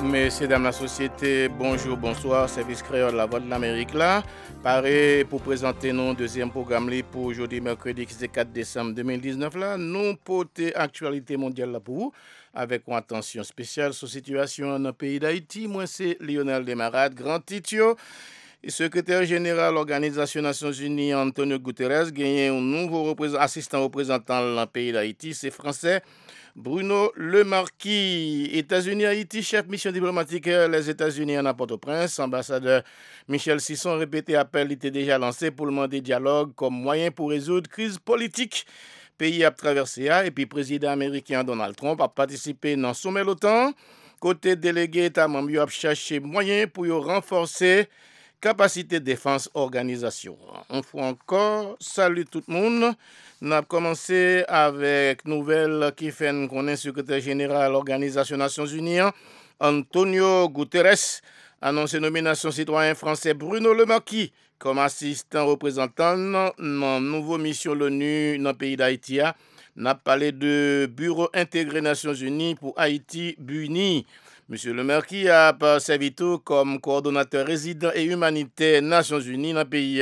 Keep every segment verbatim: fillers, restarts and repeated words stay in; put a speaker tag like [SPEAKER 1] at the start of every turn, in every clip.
[SPEAKER 1] Messieurs, dames, la société, bonjour, bonsoir, service créole La Voix de l'Amérique là. Pareil pour présenter nos deuxième programme là pour aujourd'hui, mercredi quatre décembre deux mille dix-neuf là. Nous porter actualité mondiale là pour vous avec une attention spéciale sur la situation dans le pays d'Haïti. Moi, c'est Lionel Desmarades, grand titio. Et secrétaire général de l'Organisation des Nations Unies, Antonio Guterres, gagné un nouveau représent- assistant représentant dans le pays d'Haïti, c'est français. Bruno Lemarquis, États-Unis, Haïti, chef mission diplomatique, les États-Unis en Port-au-Prince, ambassadeur Michel Sisson répété appel était déjà lancé pour demander dialogue comme moyen pour résoudre crise politique. Pays a traversé et puis président américain Donald Trump a participé dans le sommet de l'OTAN. Côté délégué État membre a cherché moyen pour renforcer capacité de défense organisation. Une fois encore, salut tout le monde. On a commencé avec nouvelle qui fait qu'on est secrétaire général de l'Organisation des Nations Unies, Antonio Guterres, annoncé nomination citoyen français Bruno Lemarquis comme assistant représentant dans la nouvelle mission de l'ONU dans le pays d'Haïti. On a parlé de Bureau intégré Nations Unies pour Haïti, BUNI. Monsieur Lemarquis a servi tout comme coordonnateur résident et humanitaire Nations Unies dans le pays.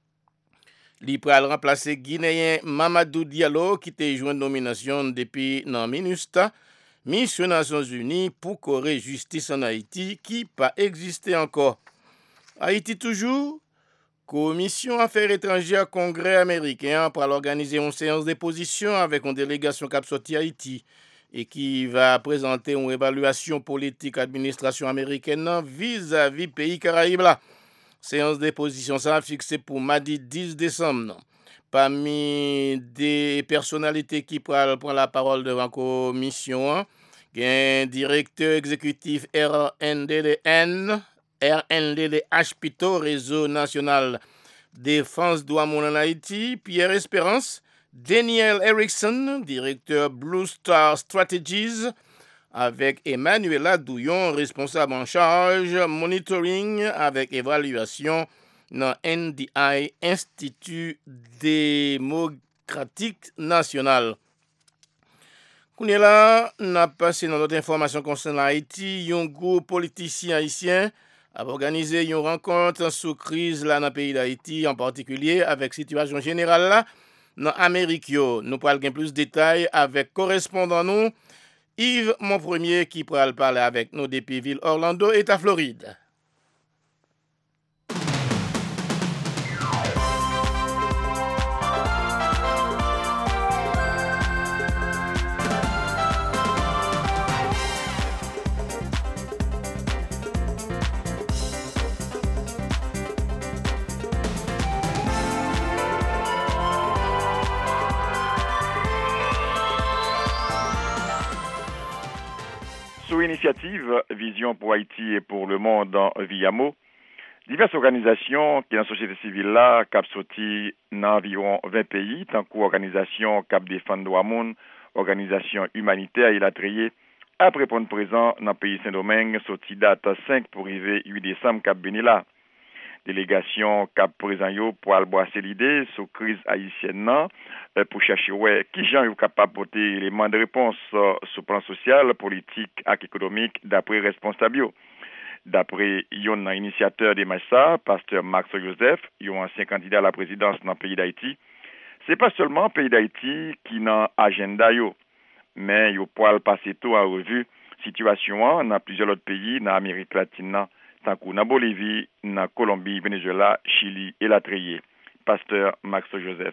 [SPEAKER 1] Il a remplacé Guinéen Mamadou Diallo qui était joint de nomination depuis dans MINUSTA, Mission Nations Unies pour corriger justice en Haïti qui pas existé encore. Haïti toujours, Commission Affaires étrangères Congrès américain pour organiser une séance de position avec une délégation qui sorti Haïti et qui va présenter une évaluation politique administration américaine vis-à-vis pays Caraïbes là. Séance de position ça fixée pour mardi dix décembre. Parmi des personnalités qui prennent la parole devant la commission, il y a un directeur exécutif R N D D N, R N D D H Pito, Réseau National Défense Douane en Haïti, Pierre Espérance, Daniel Erickson, directeur Blue Star Strategies, avec Emmanuela Douillon, responsable en charge monitoring avec évaluation dans N D I, Institut démocratique national. Qu'on est là, on a passé dans notre information concernant Haïti, un groupe politicien haïtien a organisé une rencontre sous crise là dans le pays d'Haïti, en particulier avec situation générale là dans l'Amérique. Nous parlons plus de détails avec correspondant nous Yves Monpremier qui pourra parler avec nous depuis ville Orlando, État Floride.
[SPEAKER 2] Sous initiative Vision pour Haïti et pour le monde en Viamo, diverses organisations qui dans la société civile là, qui ont sorti dans environ vingt pays, tant qu'organisation qui défend droit monde, organisation humanitaire et la trier, après prendre présent dans le pays Saint-Domingue, sorti date cinq pour arriver huit décembre cap béni là. Délégation cap présent yo pour alboisser l'idée sur crise haïtienne nan, pour chercher ouais qui gens yo capable porter éléments de réponse sur le plan social, politique et économique d'après responsable yo. D'après yon initiateur de Massa, pasteur Max Joseph, yon ancien candidat à la présidence dans le pays d'Haïti, c'est pas seulement le pays d'Haïti qui dans agenda yo, mais yo poil passer tout en revue situation dans plusieurs autres pays dans l'Amérique latine, tant que dans Bolivie, dans Colombie, Venezuela, Chili et la Trier. Pasteur Max Joseph.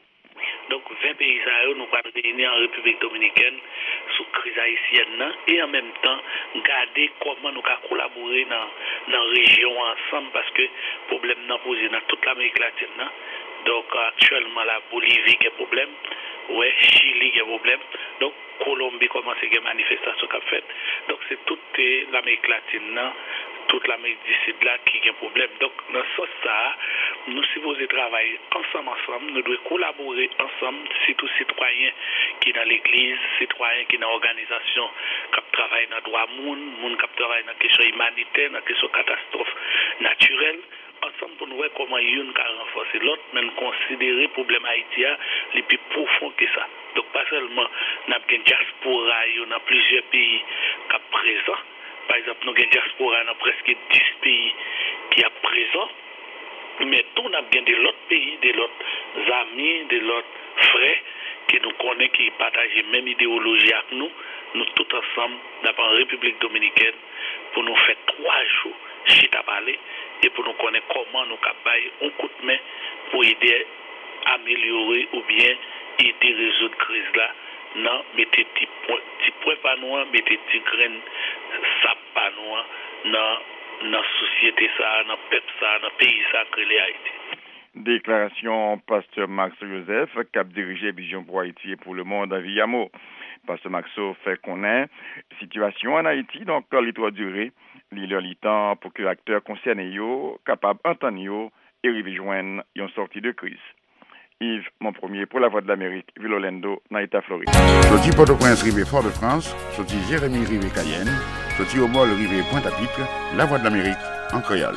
[SPEAKER 3] Donc vingt pays nous allons réunir en République dominicaine sous crise haïtienne et en même temps garder comment nous allons collaborer dans la région ensemble parce que le problème n'est posé dans toute l'Amérique latine. Donc actuellement la Bolivie a un problème, ouais, Chili a un problème, donc Colombie commence à avoir des manifestations qu'a fait. Donc c'est toute l'Amérique latine, toute l'Amérique du Sud là qui a un problème. Donc dans ce sens ça, nous supposons travailler ensemble ensemble, nous devons collaborer ensemble, surtout citoyens qui dans l'église, citoyens qui dans l'organisation qui travaillent dans le droit monde, monde qui travaille dans la question humanitaire, dans la question catastrophe naturelle. Ensemble pour nous voir comment une peut renforcer l'autre, mais nous considérer le problème haïtien les plus profond que ça. Donc pas seulement dans une diaspora, dans plusieurs pays qui sont présents, par exemple, nous avons une diaspora dans presque dix pays qui est présent. Mais tout n'a bien de l'autre pays, de l'autre amis, de l'autre frères qui nous connaissent, qui partagent la même idéologie avec nous, nous tous ensemble, dans la République dominicaine, pour nous faire trois jours chita parler et pour nous connaître comment nous capables un coup de main pour aider à améliorer ou bien aider à résoudre la crise là. Non, mettez petit point, petit point pas noir, mettez petit grain sap pas noir dans dans société ça, dans peuple ça, dans pays ça que les Haïti.
[SPEAKER 2] Déclaration Pasteur Max Joseph, cap dirigé Vision pour Haïti et pour le monde à Villamo. Pasteur Maxo fait connaître la situation en Haïti, donc il doit durer, il y a le temps pour que l'acteur concerné yo capable d'entendre et rejoindre une sortie de crise. Yves, mon premier pour la Voix de l'Amérique, Ville-Orlando, Naïta, Floride.
[SPEAKER 4] Sorti Port-au-Prince, rivé Fort-de-France, sorti Jérémy, rivé Cayenne, sorti au Mol, rivé Pointe-à-Pitre, la Voix de l'Amérique, en créole.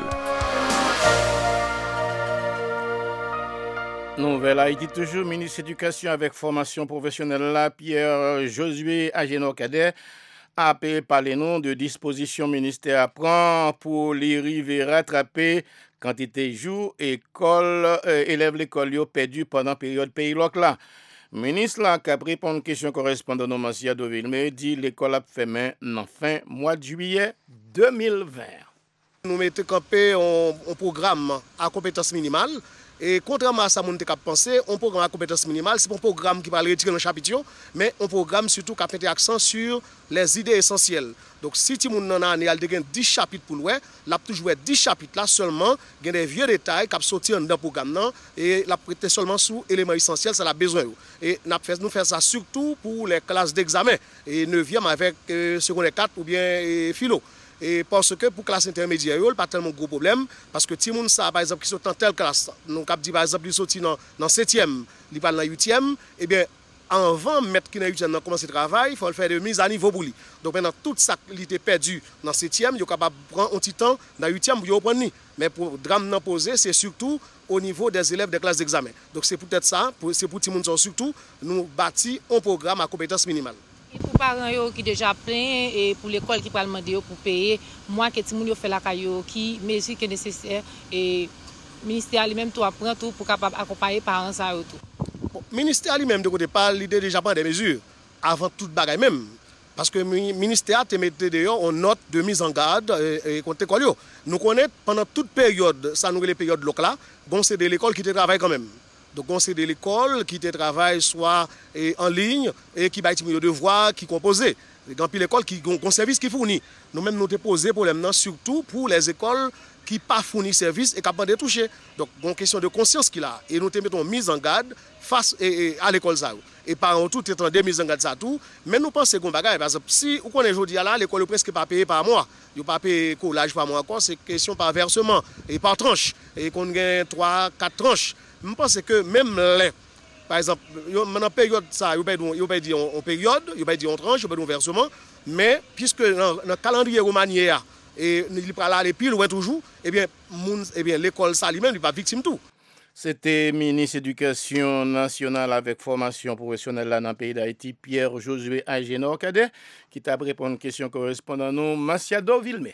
[SPEAKER 1] Nouvelle Haïti toujours, ministre de l'Éducation avec formation professionnelle là, Pierre Josué Agénor-Cadet, a parlé non de dispositions ministère prend pour les river rattraper quantité jours école euh, élèves l'école yo perdu pendant période pays loc là. Ministre là qui a répondu à une question correspondant au Monsieur Doville, mais dit l'école a fermé en fin mois de juillet deux mille vingt.
[SPEAKER 5] Nous mettons campé un programme à compétence minimale. Et contrairement à ça, on a pensé, un programme à compétence minimale, c'est pas un programme qui va le retirer dans le chapitre, mais un programme surtout qui a mis accent sur les idées essentielles. Donc si tu as dix chapitres pour nous, il a toujours dix chapitres là seulement, il y a des vieux détails qui sont sortis dans le programme et il a prêté seulement sur les éléments essentiels, ça a besoin. Et nous faisons ça surtout pour les classes d'examen, et neuvième avec euh, secondaire quatre ou bien euh, philo. Et parce que pour classe intermédiaire, il n'y a pas tellement de gros problème. Parce que si on sait, par exemple, qui sont dans telle classe, donc, par exemple, ils sont dans la septième, ils parlent dans la huitième, eh bien, avant de mettre qui dans la huitième, dans commencer le travail, il faut le faire de mise à niveau pour lui. Donc maintenant, toute ça qui était perdu dans la septième, il est capable de prendre un petit temps dans la huitième pour y prendre. Mais pour le drame posé, c'est surtout au niveau des élèves des classes d'examen. Donc c'est peut-être ça, c'est pour tout le monde surtout, nous bâtir un programme à compétence minimale.
[SPEAKER 6] Et pour les parents qui déjà plein et pour l'école qui peut demander pour payer, moi que tout le monde fait la caillou qui mesure qui est nécessaire et le ministère lui-même tout apprend tout pour capable accompagner les parents ça tout.
[SPEAKER 5] Bon, le ministère lui-même de côté pas l'idée déjà prendre des mesures avant toute bagaille même parce que le ministère te mettait d'ailleurs en note de mise en garde et contre l'école. Nous connaissons pendant toute période, ça nous les périodes locales, bon c'est de l'école qui te travaille quand même. Donc, c'est de l'école qui travaille soit en ligne et qui va être de devoirs qui composent. Dans l'école qui ont un service qui fournit. Nous-mêmes, nous avons posé problème surtout pour les écoles qui n'ont pas fourni service et qui n'ont pas touché. Donc, il y a une question de conscience qu'il a. Et nous te mettons mise en garde face à l'école. Et par tout étant des mises en garde ça tout. Mais nous pensons qu'on va. Par exemple, si vous connaissez aujourd'hui là, l'école est presque pas payée par mois. Il n'y a pas payé collage par mois encore. C'est question par versement et par tranche. Et qu'on gagne trois, quatre tranches. Je pense que même les, par exemple, dans la période, ça, il n'y a pas dit en période, il n'y a pas dit en tranche, il n'y a pas dit en versement, mais puisque dans le calendrier romanier, et il peut aller plus loin toujours, eh bien, eh bien l'école, ça lui-même, il n'est pas victime tout.
[SPEAKER 1] C'était ministre de l'Éducation nationale avec formation professionnelle là dans le pays d'Haïti, Pierre Josué Agénor-Cadet, qui t'a répondu à une question correspondant à nous, Massiado Villemé.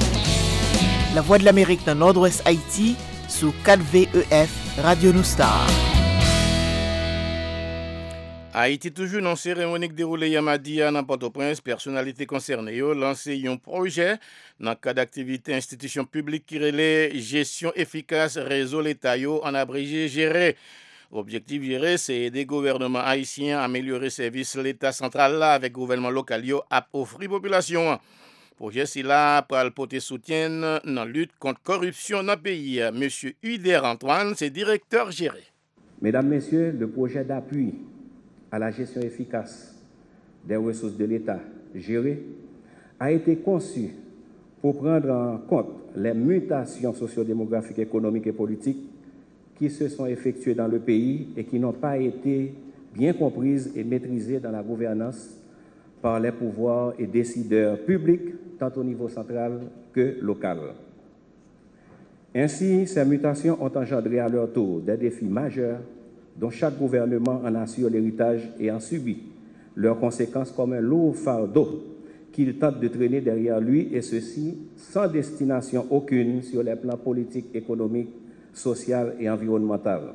[SPEAKER 7] La Voix de l'Amérique dans Nord-Ouest Haïti, sous quatre V E F Radio Noustar.
[SPEAKER 1] Haïti toujours dans cérémonie déroulée Yamadi à Port-au-Prince, personnalité concernée a lancé un projet dans le cadre d'activité institution publique qui relève gestion efficace réseau l'État en abrégé géré. Objectif géré, c'est aider le gouvernement haïtien à améliorer services l'État central là avec le gouvernement local à offrir population. Projet si là pour le porter soutien dans la lutte contre la corruption dans le pays. Monsieur Huder Antoine, c'est directeur géré.
[SPEAKER 8] Mesdames, Messieurs, le projet d'appui à la gestion efficace des ressources de l'État gérées a été conçu pour prendre en compte les mutations sociodémographiques, économiques et politiques qui se sont effectuées dans le pays et qui n'ont pas été bien comprises et maîtrisées dans la gouvernance par les pouvoirs et décideurs publics, tant au niveau central que local. Ainsi, ces mutations ont engendré à leur tour des défis majeurs dont chaque gouvernement en assure l'héritage et en subit leurs conséquences comme un lourd fardeau qu'il tente de traîner derrière lui, et ceci sans destination aucune sur les plans politiques, économiques, social et environnemental.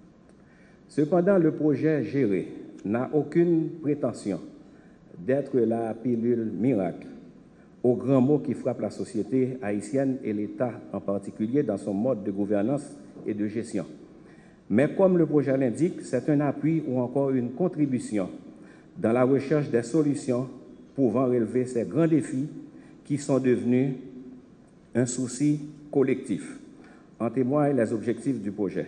[SPEAKER 8] Cependant, le projet géré n'a aucune prétention d'être la pilule miracle aux grands mots qui frappent la société haïtienne et l'État en particulier dans son mode de gouvernance et de gestion. Mais comme le projet l'indique, c'est un appui ou encore une contribution dans la recherche des solutions pouvant relever ces grands défis qui sont devenus un souci collectif. En témoignent les objectifs du projet.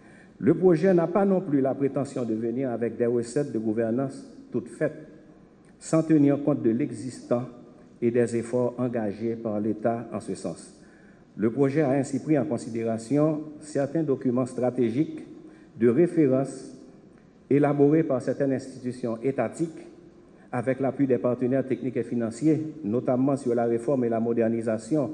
[SPEAKER 8] Le projet n'a pas non plus la prétention de venir avec des recettes de gouvernance toutes faites, sans tenir compte de l'existant et des efforts engagés par l'État en ce sens. Le projet a ainsi pris en considération certains documents stratégiques de référence élaborés par certaines institutions étatiques avec l'appui des partenaires techniques et financiers, notamment sur la réforme et la modernisation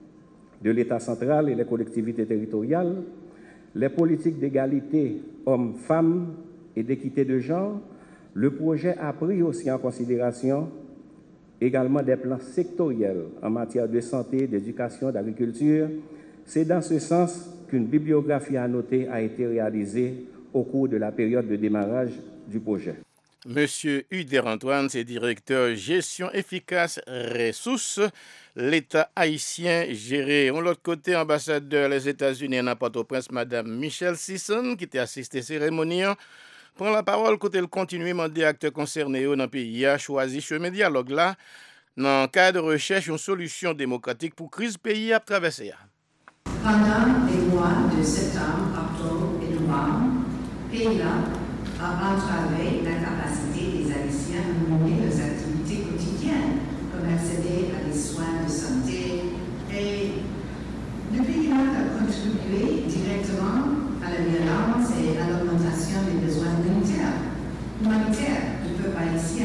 [SPEAKER 8] de l'État central et les collectivités territoriales, les politiques d'égalité hommes-femmes et d'équité de genre. Le projet a pris aussi en considération également des plans sectoriels en matière de santé, d'éducation, d'agriculture. C'est dans ce sens qu'une bibliographie annotée a été réalisée au cours de la période de démarrage du projet.
[SPEAKER 1] Monsieur Uder Antoine, c'est directeur gestion efficace ressources, l'État haïtien géré. On l'autre côté, ambassadeur des États-Unis à Port-au-Prince, Madame Michelle Sisson, qui était assistée à la cérémonie, prend la parole côté le continuer demander acteurs concernés dans le pays a choisi chemin dialogue là dans le cadre de recherche une solution démocratique pour crise pays à traverser.
[SPEAKER 9] Pendant les mois de septembre, octobre et novembre, pays là a entravé la capacité des Haïtiens à mener leurs activités quotidiennes, comme accéder à des soins de santé, et le pays là a contribué directement à la violence et à l'augmentation des besoins humanitaires, humanitaires du peuple haïtien.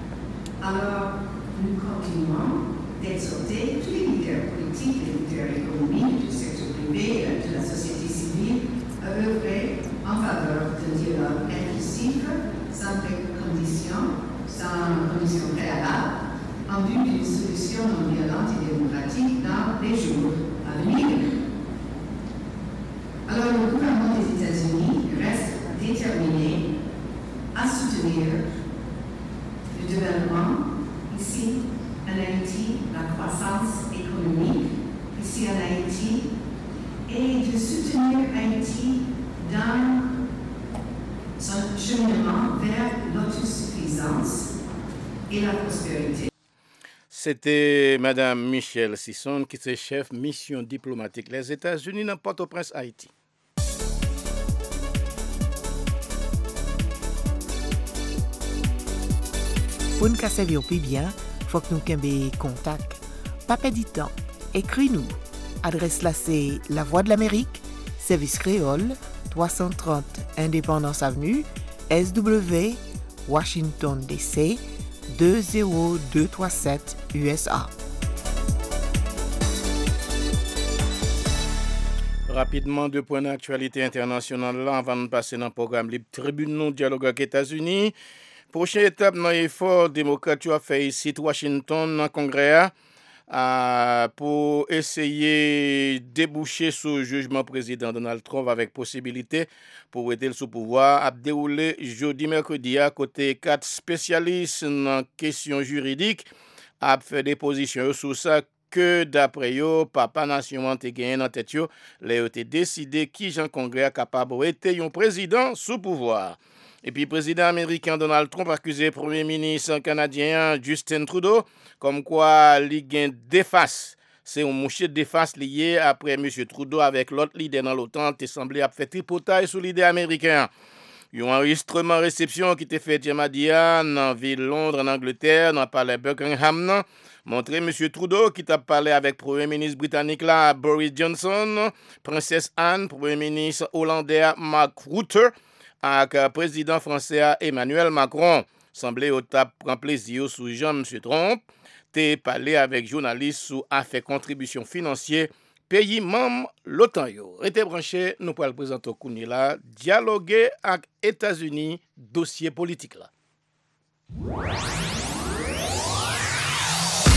[SPEAKER 9] Alors, nous continuons d'exhorter tous les leaders politiques, les leaders économiques, du secteur privé, de la société civile, à œuvrer en faveur d'un dialogue inclusif, sans conditions, sans conditions préalables, en vue d'une solution non violente et démocratique dans les jours à venir. Alors, le gouvernement des États-Unis reste déterminé à soutenir le développement ici en Haïti, la croissance économique ici en Haïti, et de soutenir Haïti dans son cheminement vers l'autosuffisance et la prospérité.
[SPEAKER 1] C'était Madame Michelle Sisson, qui est chef mission diplomatique les États-Unis dans Port-au-Prince, Haïti.
[SPEAKER 7] Pour nous servir plus bien, il faut que nous ayons contact. Pas perdre du temps. Écris-nous. Adresse là, c'est La Voix de l'Amérique, Service Créole, trois cent trente Indépendance Avenue, S W, Washington D C, deux zéro deux trois sept U S A.
[SPEAKER 1] Rapidement, deux points d'actualité internationale là, avant de passer dans le programme Libre Tribune, nous dialogue avec les États-Unis. Prochaine étape dans l'effort démocrate a fait ici à Washington, dans le Congrès, euh, pour essayer de déboucher sur le jugement président Donald Trump avec possibilité pour aider sous pouvoir à dérouler jeudi mercredi à côté quatre spécialistes en questions juridiques à faire des positions sur ça que d'après eux, papa nation a gagné dans tête yo, les ont décidé qui Jean Congrès capable d'être un président sous pouvoir. Et puis, le président américain Donald Trump a accusé le premier ministre canadien Justin Trudeau comme quoi il y a une déface. C'est un mouché de déface lié après M. Trudeau avec l'autre leader dans l'OTAN qui semblait avoir fait tripotage sur l'idée américaine. Il y a un enregistrement réception qui était fait jeudi dans la ville de Londres, en Angleterre, dans le palais Buckingham. Montré M. Trudeau qui t'a parlé avec le premier ministre britannique là, Boris Johnson, princesse Anne, premier ministre hollandais Mark Rutte, avec le président français Emmanuel Macron. Semblait au tap prendre plaisir sous Jean M. Trump. T'es parlé avec journalistes sous affaires contribution financière pays membre l'OTAN. Restez branché, nous pourrons le présenter au Kouni là, dialoguer avec les États-Unis, dossier politique là.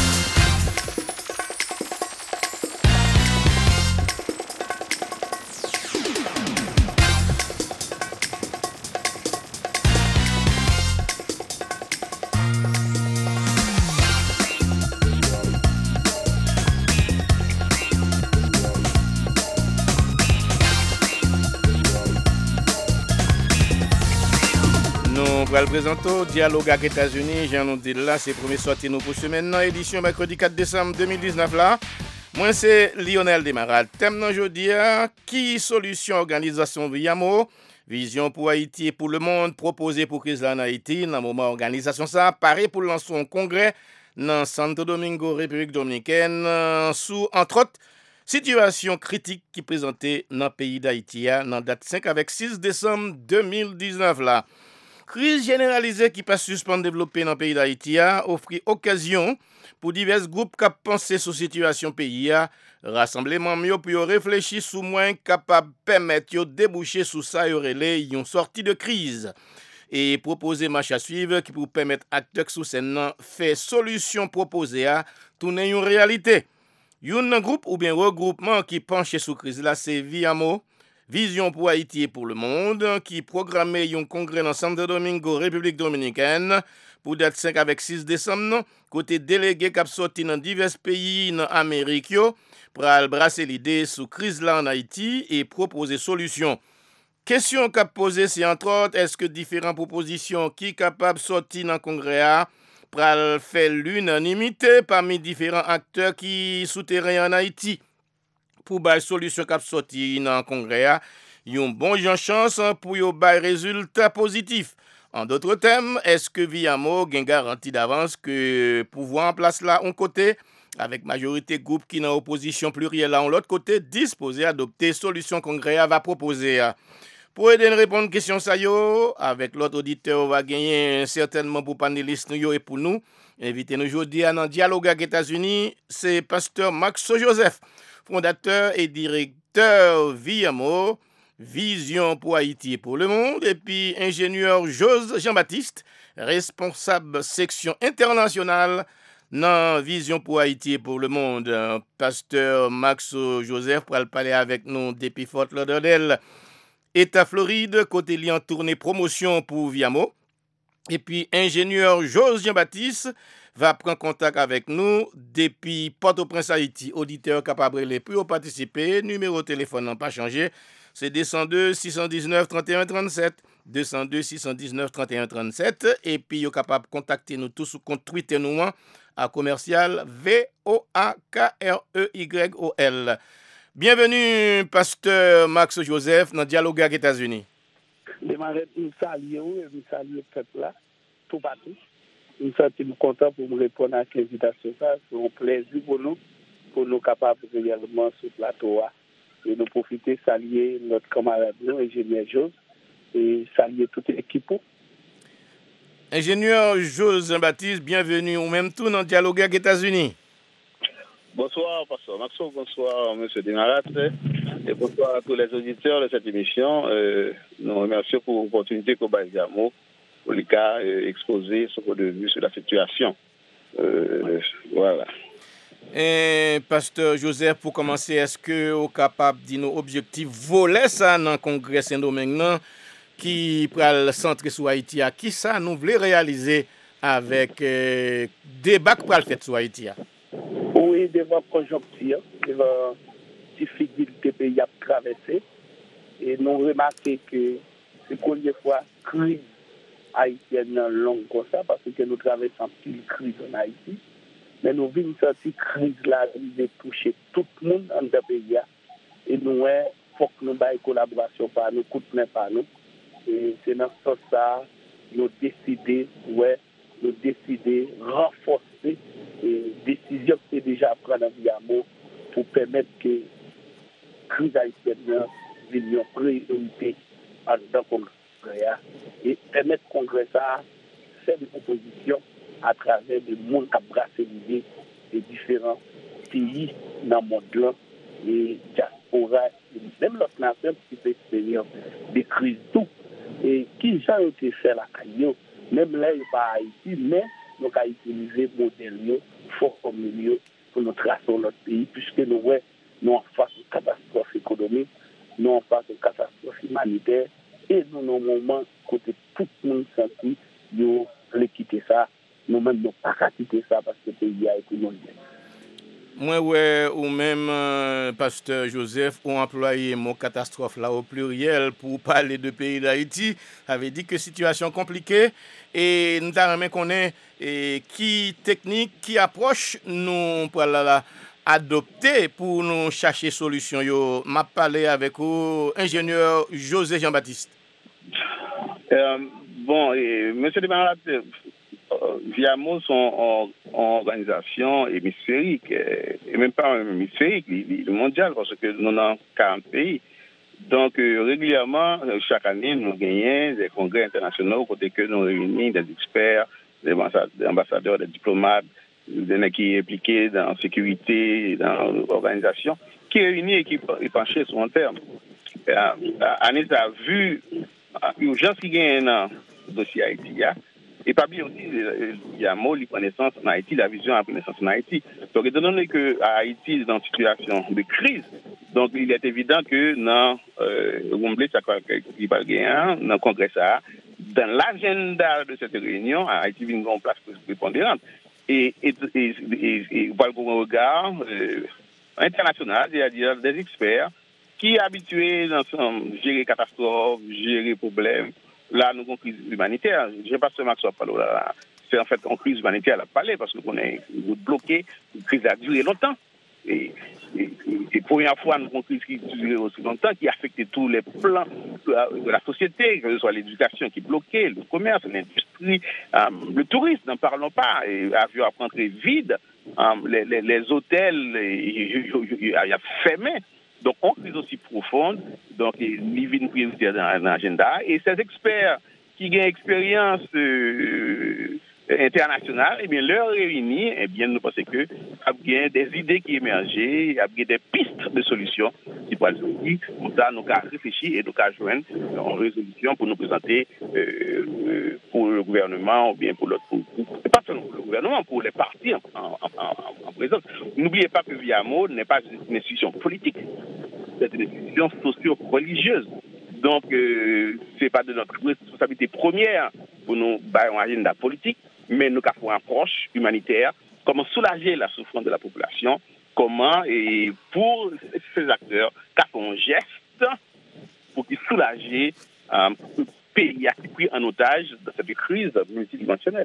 [SPEAKER 1] Nous allons présenter au dialogue avec les États-Unis. Jean nous dit là, c'est premier sorti nous pour semaine dans édition mercredi quatre décembre deux mille dix-neuf là. Moi c'est Lionel Desmarades. Thème aujourd'hui, qui solution organisation Viamo, vision pour Haïti et pour le monde proposée pour crise en Haïti. Dans le moment organisation ça paraît pour lancer un congrès dans Santo Domingo, République dominicaine, sous entre autres situation critique qui présentait dans le pays d'Haïti dans date cinq avec six décembre deux mille dix-neuf là. Crise généralisée qui pas suspendre développer dans le pays d'Haïti a offert occasion pour divers groupes qui pensent sur situation pays a rassemblement mieux pour réfléchir sous moins capable permettre de déboucher sous ça et relais une sortie de crise et proposer marche à suivre qui pour permettre acteurs sous scène faire solution proposée à tourner une réalité. Un groupe ou bien regroupement qui penche sous crise là c'est Viamo, Vision pour Haïti et pour le monde, qui programme un congrès dans Santo Domingo, République dominicaine, pour date cinq avec six décembre, côté délégué qui a sorti dans divers pays dans l'Amérique, pour brasser l'idée sous crise là en Haïti et proposer solution. Question qu'a posée, c'est entre autres, est-ce que différentes propositions qui sont capables de sortir dans le congrès pour faire l'unanimité parmi différents acteurs qui souterrains en Haïti? Pour bailler solution qui sorti dans le congrès, yon bon chance pour yon bailler résultat positif. En d'autres termes, est-ce que Viamo gen garantie d'avance que pouvoir en place là un côté avec majorité groupe qui dans opposition plurielle là en l'autre côté disposé à adopter solution congrès va proposer. Pour aider à répondre à question ça yo avec l'autre auditeur va gagner certainement pour panélistes nous et pour nous inviter nous aujourd'hui à un dialogue avec les États-Unis, c'est pasteur Max Joseph, fondateur et directeur Viamo, Vision pour Haïti et pour le monde, et puis ingénieur Jose Jean-Baptiste, responsable section internationale dans Vision pour Haïti et pour le monde. Pasteur Max Joseph pour parler avec nous depuis Fort Lauderdale, État Floride, côté lien tournée promotion pour Viamo. Et puis ingénieur Jose Jean-Baptiste va prendre contact avec nous depuis Port-au-Prince Haïti. Auditeur capable de pour participer. Numéro de téléphone n'a pas changé. C'est deux zéro deux, six un neuf, trois un trois sept. deux zéro deux, six un neuf, trois un trois sept. Et puis, vous êtes capable de contacter nous tous sur compte Twitter nous à commercial V O A K R E Y O L. Bienvenue, pasteur Max Joseph, dans Dialogue avec les États-Unis.
[SPEAKER 10] Je me salue, je me salue le peuple là, tout partout. Je me sens content pour me répondre à l'invitation. C'est un plaisir pour nous, pour nous capables réellement sur le plateau et nous profiter, saluer notre camarade, ingénieur Jose, et saluer toute l'équipe.
[SPEAKER 1] Ingénieur Jose Jean-Baptiste, bienvenue au même tour dans Dialogue avec les États-Unis.
[SPEAKER 11] Bonsoir, pasteur Maxo, bonsoir, monsieur Desmarades, et bonsoir à tous les auditeurs de cette émission. Euh, nous remercions pour l'opportunité qu'on va Viamo pour le cas euh, exposer son point de vue sur la situation. Euh, ouais. Voilà.
[SPEAKER 1] Et pasteur Joseph, pour commencer, est-ce que vous êtes capable de dire nos objectifs voler ça dans le congrès Saint-Domingue qui pral centré sur Haïti, à qui ça nous voulons réaliser avec euh, débat qui pral fait sur Haïti?
[SPEAKER 10] Oui, devant conjoncture, devant difficulté pays à traverser, et nous remarquons que c'est la première fois crise haïtienne longue comme ça, parce que nous traversons une crise en Haïti. Mais nous venons de cette crise-là, de toucher tout le monde dans le pays. Et nous, il faut que nous ayons une collaboration par nous, coup de main par nous. Et c'est dans ce sens que nous décidons, ouais, nous décidons de renforcer les décisions que c'est déjà prendre en Viamo pour permettre que la crise haïtienne vienne en priorité dans le Congrès. Et permettre au Congrès ça faire des propositions à travers le monde qui a brassé l'idée des différents pays dans le monde et diaspora, et même l'autre nation qui peut expérimenter des crises tout. Et qui a été fait la caillou, même là, il n'est pas Haïti, mais nous avons utilisé le modèle fort comme milieu pour nous tracer notre pays, puisque nous sommes en face de catastrophe économique, nous en face de catastrophe humanitaire, et nous, dans un moment, côté tout le monde senti, nous voulons quitter ça. Nous-mêmes, nous n'avons pas quitter ça parce que le pays a été non bien.
[SPEAKER 1] Moi, ouais, ou même euh, pasteur Joseph, ont employé mon catastrophe là au pluriel pour parler de pays d'Haïti, avait dit que situation compliquée et nous avons qu'on est et qui technique, qui approche nous pour la, la adopter pour nous chercher solution. Yo, m'a parlé avec vous, ingénieur José Jean-Baptiste.
[SPEAKER 11] Euh, bon, et, monsieur Desmarat, euh, Viamo sont en, en organisation hémisphérique, et, et même pas hémisphérique, mondial, parce que nous avons quarante pays. Donc, euh, régulièrement, chaque année, nous gagnons des congrès internationaux, côté que nous réunissons des experts, des ambassadeurs, des diplomates, des gens qui sont impliqués dans la sécurité, dans l'organisation, qui réunissent et qui penchent sur un terme. Année a vu l'urgence qui gagne dans le dossier Haïti. Et pas bien aussi, il y a mot, la connaissance en Haïti, la vision à connaissance en Haïti. Donc, étant donné que Haïti est dans une situation de crise, donc il est évident que dans le dans le Congrès, dans l'agenda de cette réunion, Haïti vient en place prépondérante. Et il y a un regard euh, international, c'est-à-dire des experts qui sont habitués à gérer catastrophes, gérer problèmes. Là, nous avons une crise humanitaire. Je ne sais pas si Max parle là. C'est en fait une crise humanitaire à parler parce qu'on est bloqué. Une crise a duré longtemps. Et, et, et pour la première fois, nous avons une crise qui a duré aussi longtemps, qui a affecté tous les plans de la société, que ce soit l'éducation qui est bloquée, le commerce, l'industrie, euh, le tourisme, n'en parlons pas. Et avion à rentrer vide, euh, les, les, les hôtels, il y a fermé. Donc, on crise aussi profonde. Donc, il y a une priorité dans l'agenda. Et ces experts qui ont une expérience euh, internationale, eh bien, leur réunis, eh bien, nous pensons que il y a des idées qui émergent, il y a des pistes de solutions qui peuvent être sorties. Comme ça, nous avons réfléchi et nous avons joindre une résolution pour nous présenter euh, euh, pour le gouvernement ou bien pour l'autre. Pas seulement pour le gouvernement, pour les partis en, en, en, en présence. N'oubliez pas que Viamo n'est pas une institution politique. C'est une institution socio-religieuse. Donc, euh, ce n'est pas de notre responsabilité première pour nous faire un agenda politique, mais nous avons une approche humanitaire, comment soulager la souffrance de la population, comment, et pour ces acteurs, qu'ont un geste pour qu'ils soulagent euh, le pays qui est pris en otage dans cette crise multidimensionnelle.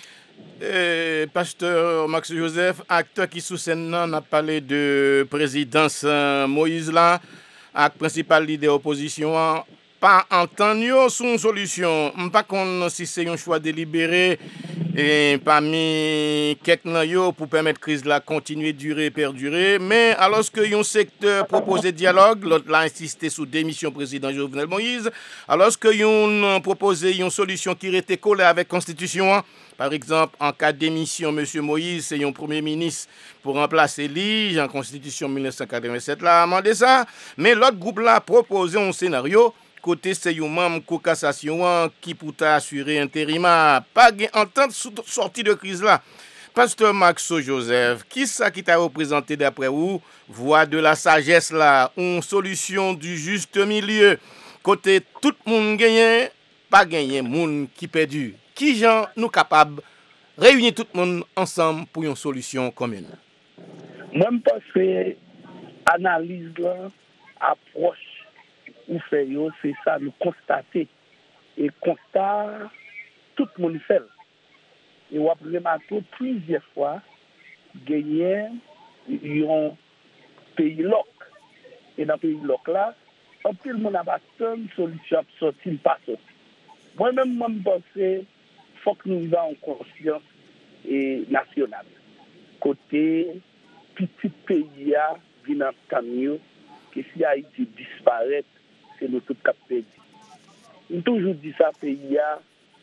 [SPEAKER 1] Eh, pasteur Max Joseph, acteur qui sous scène a parlé de présidence Moïse là, avec principal leader opposition, pas entendre son solution. Pas qu'on si c'est un choix délibéré et parmi quelques pour permettre crise là continuer durer perdurer, mais alors que un secteur proposé dialogue, l'autre l'a insisté sur démission président Jovenel Moïse, alors que un proposé une solution qui était collée avec constitution. Par exemple, en cas de démission, M. Moïse, c'est un premier ministre pour remplacer l'I G en Constitution mille neuf cent quatre-vingt-sept, là, a demandé ça. Mais l'autre groupe là a proposé un scénario, côté c'est un membre de cassation qui pourrait assurer intérim. Pas d'entente sortie de crise là. Pasteur Max Joseph, qui ça qui t'a représenté d'après vous, voix de la sagesse là, une solution du juste milieu, côté tout le monde gagne, pas gagner monde qui perdu. Qui gens nous capables de réunir tout le monde ensemble pour une solution commune?
[SPEAKER 10] Moi, je pense que l'analyse, l'approche, ou fait, c'est ça, nous constater. Et constat, tout le monde fait. Et on a remarqué plusieurs fois, gagner un pays loc. Et dans le pays loc là, un peu le monde a pas une solution à sortir, pas sortir. Moi-même, je pense que faut que nous ayons conscience et nationale. Côté petit pays à vient mieux que si Haïti disparaît, c'est nous tout cap perdu. On toujours dit ça pays à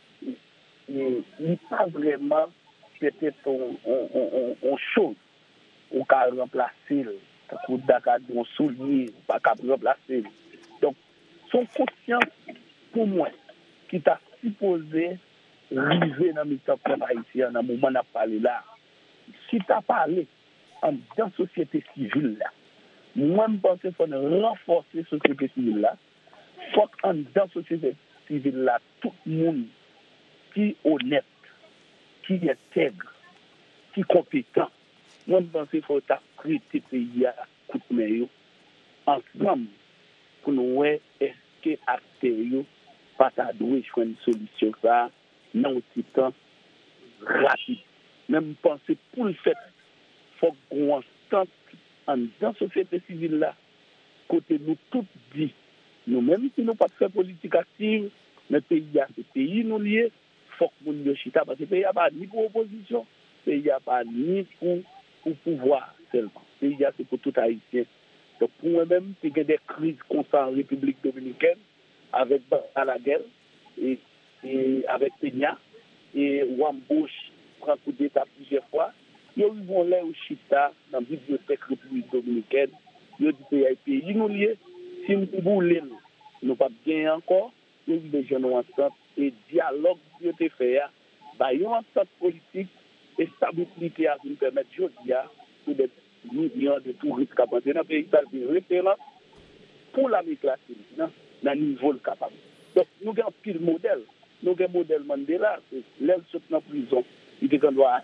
[SPEAKER 10] il n'est pas vraiment peut-être une chose ou qu'à remplacer pour Dakar on souligner pas qu'à remplacer. Donc son conscience pour moi qui t'a supposé arriver dans le peuple haïtien, dans le moment où on a parlé là, si tu as parlé en dans la société civile là, moi je pense qu'il faut renforcer la société civile là, il faut qu'en dans la société civile là, tout le monde qui est honnête, qui est intègre, qui est compétent, moi je pense qu'il faut traiter le pays à coup de main ensemble pour nous voir est-ce que acteurs pas ta doué choisir une solution ça dans un temps rapide. Même penser pour le fait faut qu'on entende dans la société civile là côté nous tous dit nous même si nous pas faire politique active mais pays a ce pays nous lié faut que nous chita parce que pays a pas ni pour opposition pays a pas ni pour pour pouvoir seulement pays a c'est pour tout haïtien. Donc pour moi-même il y a des crises constantes en République dominicaine avec Balaguer et, et avec Peña et Wambouch prend coup d'état plusieurs fois. Ils vont là au chita dans la bibliothèque République dominicaine. Ils disent que les pays nous liés. Si nous voulons, nous pas bien encore. Ils disent que nous ensemble et dialogue qui a été fait, bah une entente politique et stabilité à nous permettre aujourd'hui pour des millions de touristes qui ont dans le pays de référence pour l'Amérique latine, dans le niveau capable. Donc nous avons un pile modèle. Nous avons un modèle Mandela, l'aile saute dans la prison. Il dit qu'on doit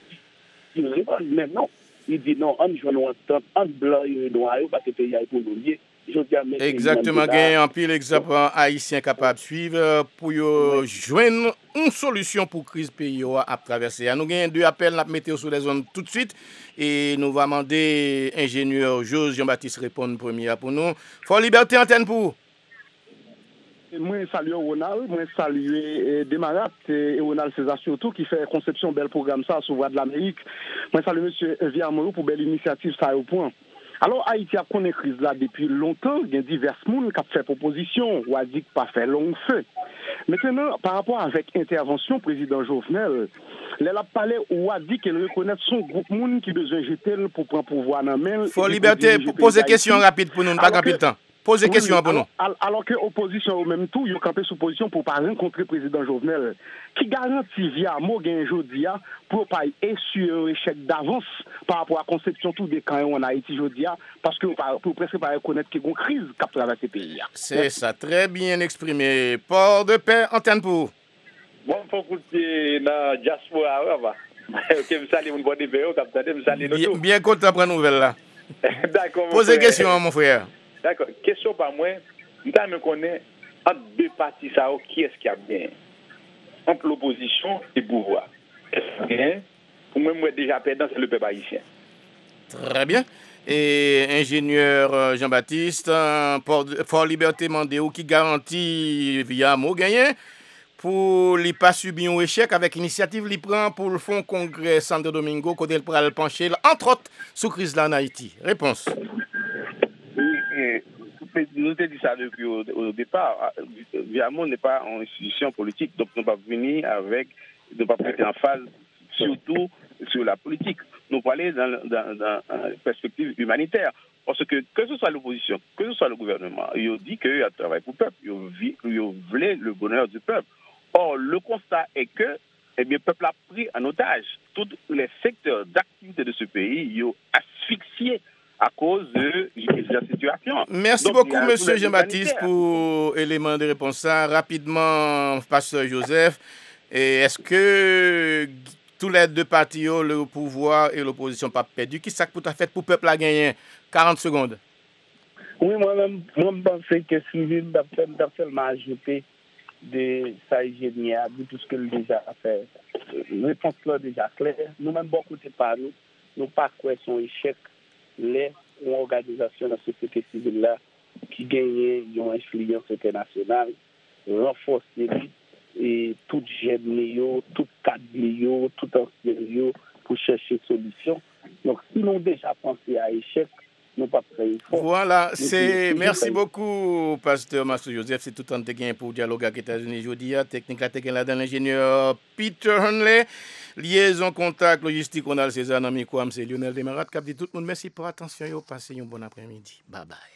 [SPEAKER 10] mais non, il dit non, on joue en temps, en blanc et noir, parce que le pays est pour nous lier.
[SPEAKER 1] Exactement, il y a un pile exemple haïtien capable de suivre pour oui. joindre une solution pour la crise pays à traverser. Nous avons deux appels à mettre sur les zones tout de suite et nous allons demander ingénieur José Jean-Baptiste répondre premier pour nous. Faut liberté antenne pour.
[SPEAKER 12] Moi, salue Ronald, moi, salue Demarat et Ronald César surtout qui fait conception bel programme ça sur Voix de l'Amérique. Moi, salue monsieur Viamoro pour belle initiative ça au point. Alors, Haïti a connu crise là depuis longtemps, il y a divers monde qui ont fait proposition, ou a dit que pas fait long feu. Maintenant, par rapport avec intervention président Jovenel, elle a parlé ou a dit qu'elle reconnaît son groupe monde qui besoin jeter pour prendre pouvoir dans main.
[SPEAKER 1] Faut liberté pour poser question rapide pour nous, pas grand de temps. Posez question pour nous.
[SPEAKER 12] Alors, alors que l'opposition au même tout, ils ont campé sous position pour ne pas rencontrer le président Jovenel, qui garantit via Mogen Jodia pour pas essuyer un échec d'avance par rapport à la conception tout des camps en Haïti Jodia, parce que pour presque pas reconnaître qu'il y a une crise qui traverse ce pays.
[SPEAKER 1] C'est ça, très bien exprimé. Port de paix, antenne pour.
[SPEAKER 13] Bon, il faut écouter la diaspora. Ok, vous salez mon bon débat, vous salez le tout.
[SPEAKER 1] Bien content de prendre nouvelle là.
[SPEAKER 13] D'accord.
[SPEAKER 1] Posez question, mon frère.
[SPEAKER 13] D'accord. Question par moi, nous me connaît entre deux partis, ça, qui est-ce qui a bien entre l'opposition et le pouvoir. Est-ce bien pour moi, moi déjà perdant, c'est le peuple haïtien.
[SPEAKER 1] Très bien. Et ingénieur Jean-Baptiste, Fort Liberté Mandéo qui garantit via mot gagné pour ne pas subir un échec avec l'initiative qu'il prend pour le Fonds Congrès Santo Domingo, côté le pencher, entre autres, sous crise là en Haïti. Réponse.
[SPEAKER 11] Nous avons dit ça depuis au, au départ. Viamont n'est pas une institution politique, donc nous ne pouvons pas venir avec, nous ne pouvons pas prêter en phase, surtout sur la politique. Nous parlons dans, dans, dans une perspective humanitaire. Parce que, que ce soit l'opposition, que ce soit le gouvernement, ils ont dit qu'il y a travail pour le peuple, ils voulaient le bonheur du peuple. Or, le constat est que eh bien, le peuple a pris en otage tous les secteurs d'activité de ce pays, ils ont asphyxié à cause de la situation.
[SPEAKER 1] Merci Donc, beaucoup, M. Jean-Baptiste, pour l'élément de réponse. Rapidement, Pasteur Joseph, est-ce que tous les deux partis, le pouvoir et l'opposition, pas perdu? Qui ça que tu as fait pour le peuple à gagner? quarante secondes.
[SPEAKER 10] Oui, moi-même, moi, je pense que Sylvie a seulement ajouté de sa hygiène, de tout ce qu'elle a déjà fait. La réponse là déjà claire. Nous-mêmes, beaucoup de par nous, nous pas quoi son échec. Les organisations de la société civile là qui gagnent une influence internationale, renforcer et tout jeune, tout cadre, tout ancien pour chercher solution. Donc, si nous déjà pensé à échec, nous pas prêts.
[SPEAKER 1] Voilà, c'est merci beaucoup, Pasteur Masou Joseph. C'est tout un temps pour dialoguer avec les États-Unis aujourd'hui. Technique la technique là dans l'ingénieur Peter Hunley. Liaison, contact, logistique, on a le César, Nami Kouam, c'est Lionel Demarat. Cap dit tout le monde, merci pour l'attention et passez un bon après-midi. Bye bye.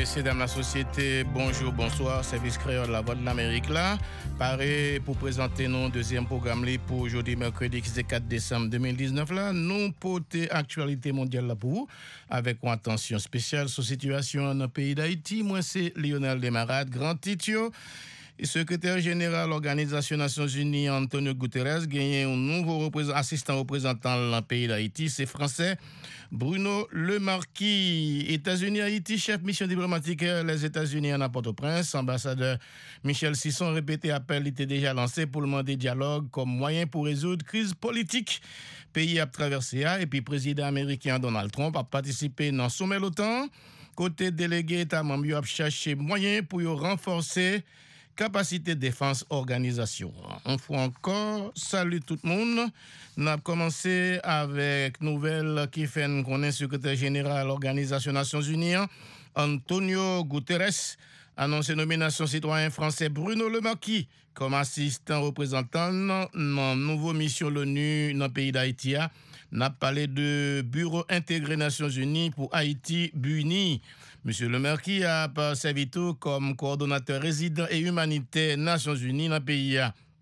[SPEAKER 1] messieurs, dames, la société, bonjour, bonsoir, service créole La Voix de l'Amérique là, paré pour présenter nos deuxième programme là pour aujourd'hui mercredi quatre décembre deux mille dix-neuf là, nous porter actualité mondiale là pour vous, avec une attention spéciale sur la situation dans le pays d'Haïti. Moi c'est Lionel Desmarades, grand titio. Et secrétaire général de l'Organisation des Nations Unies, Antonio Guterres, gagné un nouveau représent, assistant représentant dans le pays d'Haïti, c'est français, Bruno Le Marquis. États-Unis, Haïti, chef mission diplomatique, les États-Unis en Port-au-Prince, ambassadeur Michel Sisson, répété appel était déjà lancé pour demander dialogue comme moyen pour résoudre crise politique. Pays a traversé, et puis président américain Donald Trump a participé dans le sommet de l'OTAN. Côté délégué, État membre a cherché moyen pour renforcer capacité de défense organisation. Une fois encore, salut tout le monde. On a commencé avec nouvelle qui fait qu'on est secrétaire général de l'Organisation des Nations Unies, Antonio Guterres, annoncé nomination citoyen français Bruno Le Marquis comme assistant représentant dans la nouvelle mission de l'ONU dans le pays d'Haïti. On a parlé de Bureau intégré Nations Unies pour Haïti, B U N I. Monsieur Le Marquis a servi tout comme coordonnateur résident et humanitaire Nations Unies dans le pays.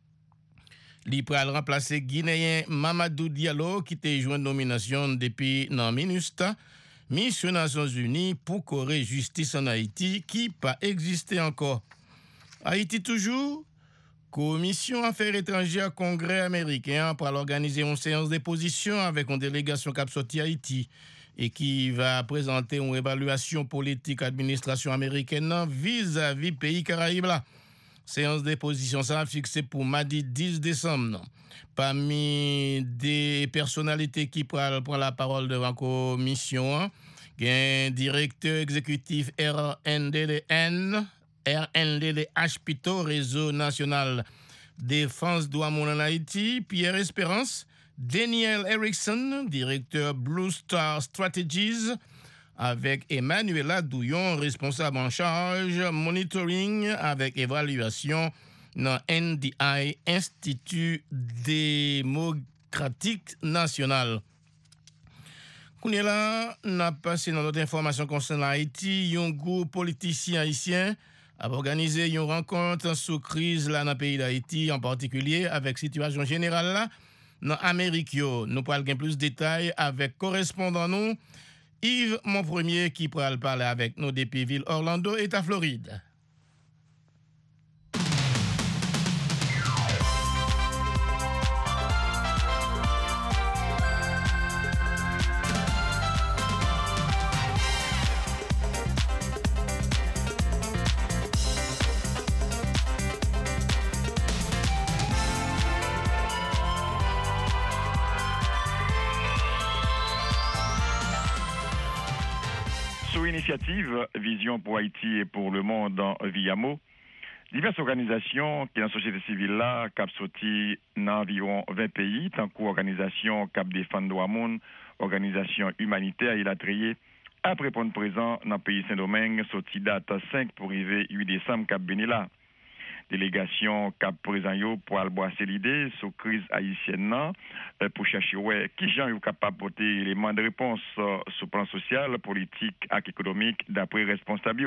[SPEAKER 1] Il a remplacé Guinéen Mamadou Diallo qui était joint de nomination depuis dans MINUSTA, Mission Nations Unies pour Corée justice en Haïti qui pas existé encore. Haïti toujours. Commission Affaires étrangères Congrès américain pour organiser une séance de position avec une délégation cap sorti Haïti et qui va présenter une évaluation politique administration américaine vis-à-vis pays Caraïbes là. Séance de position ça fixée pour mardi dix décembre. Parmi des personnalités qui prennent la parole devant la commission, il y a un directeur exécutif R N D D N R N D D H Pito, Réseau National Défense Douane en Haïti, Pierre Espérance, Daniel Erickson, directeur Blue Star Strategies, avec Emmanuela Douillon, responsable en charge monitoring avec évaluation dans N D I, Institut démocratique national. Qu'on est là, on a passé dans notre information concernant Haïti, un groupe politicien haïtien a organisé une rencontre sur crise là dans le pays d'Haïti, en particulier avec situation générale là dans l'Amérique. Nous parlons plus de détails avec correspondant nous, Yves Monpremier, qui pourra parler avec nous depuis ville Orlando, État Floride.
[SPEAKER 2] Initiative Vision pour Haïti et pour le monde en Viamo, diverses organisations qui dans la société civile là, qui ont sorti dans environ vingt pays, tant qu'organisation qui défend droit monde, organisation humanitaire et la trier, après répondre présent dans le pays Saint-Domingue, sorti date cinq pour arriver huit décembre cap Benila. Délégation cap présent pour alboisser l'idée sur crise haïtienne pour chercher ouais qui gens est capable porter éléments de réponse sur le plan social, politique et économique d'après responsable.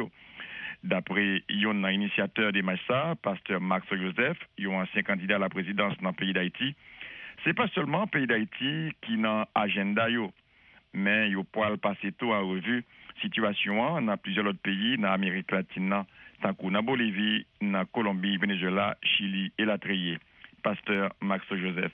[SPEAKER 2] D'après un initiateur de Massa, pasteur Max Joseph, un ancien candidat à la présidence dans le pays d'Haïti, c'est pas seulement le pays d'Haïti qui n'a agenda yo, mais il peut passer tout en revue situation dans plusieurs autres pays dans l'Amérique latine. Tant qu'en Bolivie, en Colombie, Venezuela, Chili et la Trier. Pasteur Max Joseph.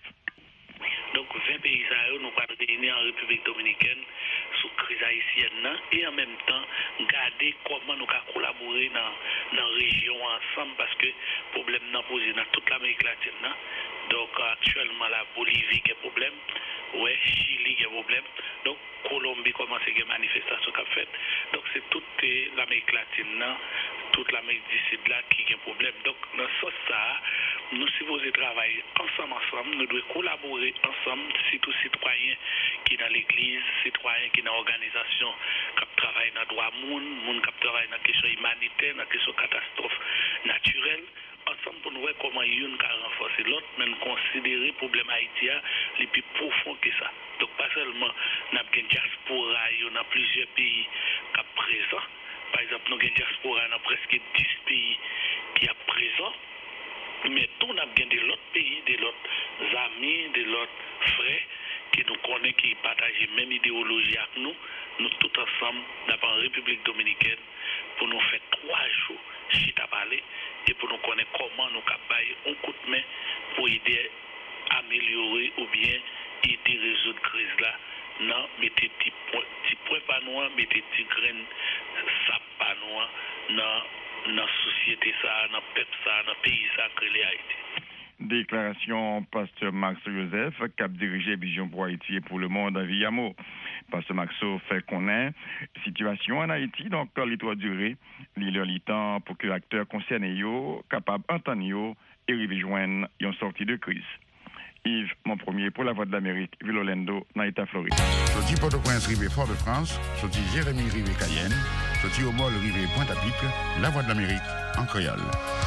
[SPEAKER 3] Donc, vingt pays nous allons réunir en République dominicaine sous crise haïtienne et en même temps garder comment nous allons collaborer dans la région ensemble parce que le problème n'est posé dans toute l'Amérique latine. Donc, actuellement, la Bolivie qui a problème, ouais, Chili qui a problème. Donc, Colombie commence à des manifestations qu'a fait. Donc, c'est toute l'Amérique latine, toute l'Amérique du Sud là qui a un problème. Donc, dans ce sens, ça, nous supposons travailler ensemble, ensemble, nous devons collaborer ensemble, surtout citoyens qui sont dans l'église, citoyens qui sont dans l'organisation, qui travaillent dans le droit monde, monde qui travaillent dans la question humanitaire, dans la question catastrophe naturelle. Ensemble pour nous voir comment une peut renforcer l'autre, mais nous considérer le problème haïtien les plus profond que ça. Donc pas seulement nous avons une diaspora dans plusieurs pays qui sont présents. Par exemple, nous avons une diaspora dans presque dix pays qui est présent. Mais tout n'a bien de l'autre pays, de l'autre amis, de l'autre frères qui nous connaissent, qui partagent la même idéologie avec nous, nous tous ensemble, dans la République dominicaine, pour nous faire trois jours chita parler et pour nous connaître comment nous pouvons un coup de main pour aider à améliorer ou bien aider à résoudre la crise là. Non, mettez petits points pas noirs, mettez petits graines sap pas noirs dans la société ça, dans le peuple ça, dans le pays ça que les Haïti.
[SPEAKER 2] Déclaration Pasteur Max Joseph, cap dirigé Vision pour Haïti et pour le monde en Villamo. Pasteur Maxo fait connaître la situation en Haïti, donc il doit durer, il y a le temps pour que l'acteur concerné yo capable d'entendre et rejoindre une sortie de crise. Yves, mon premier pour la Voix de l'Amérique, Ville Orlando, dans l'État Floride.
[SPEAKER 4] Sorti Port-au-Prince, rivé Fort-de-France, sorti Jérémy, rivé Cayenne, sorti au Mol, rivé Pointe-à-Pitre, la Voix de l'Amérique, en créole.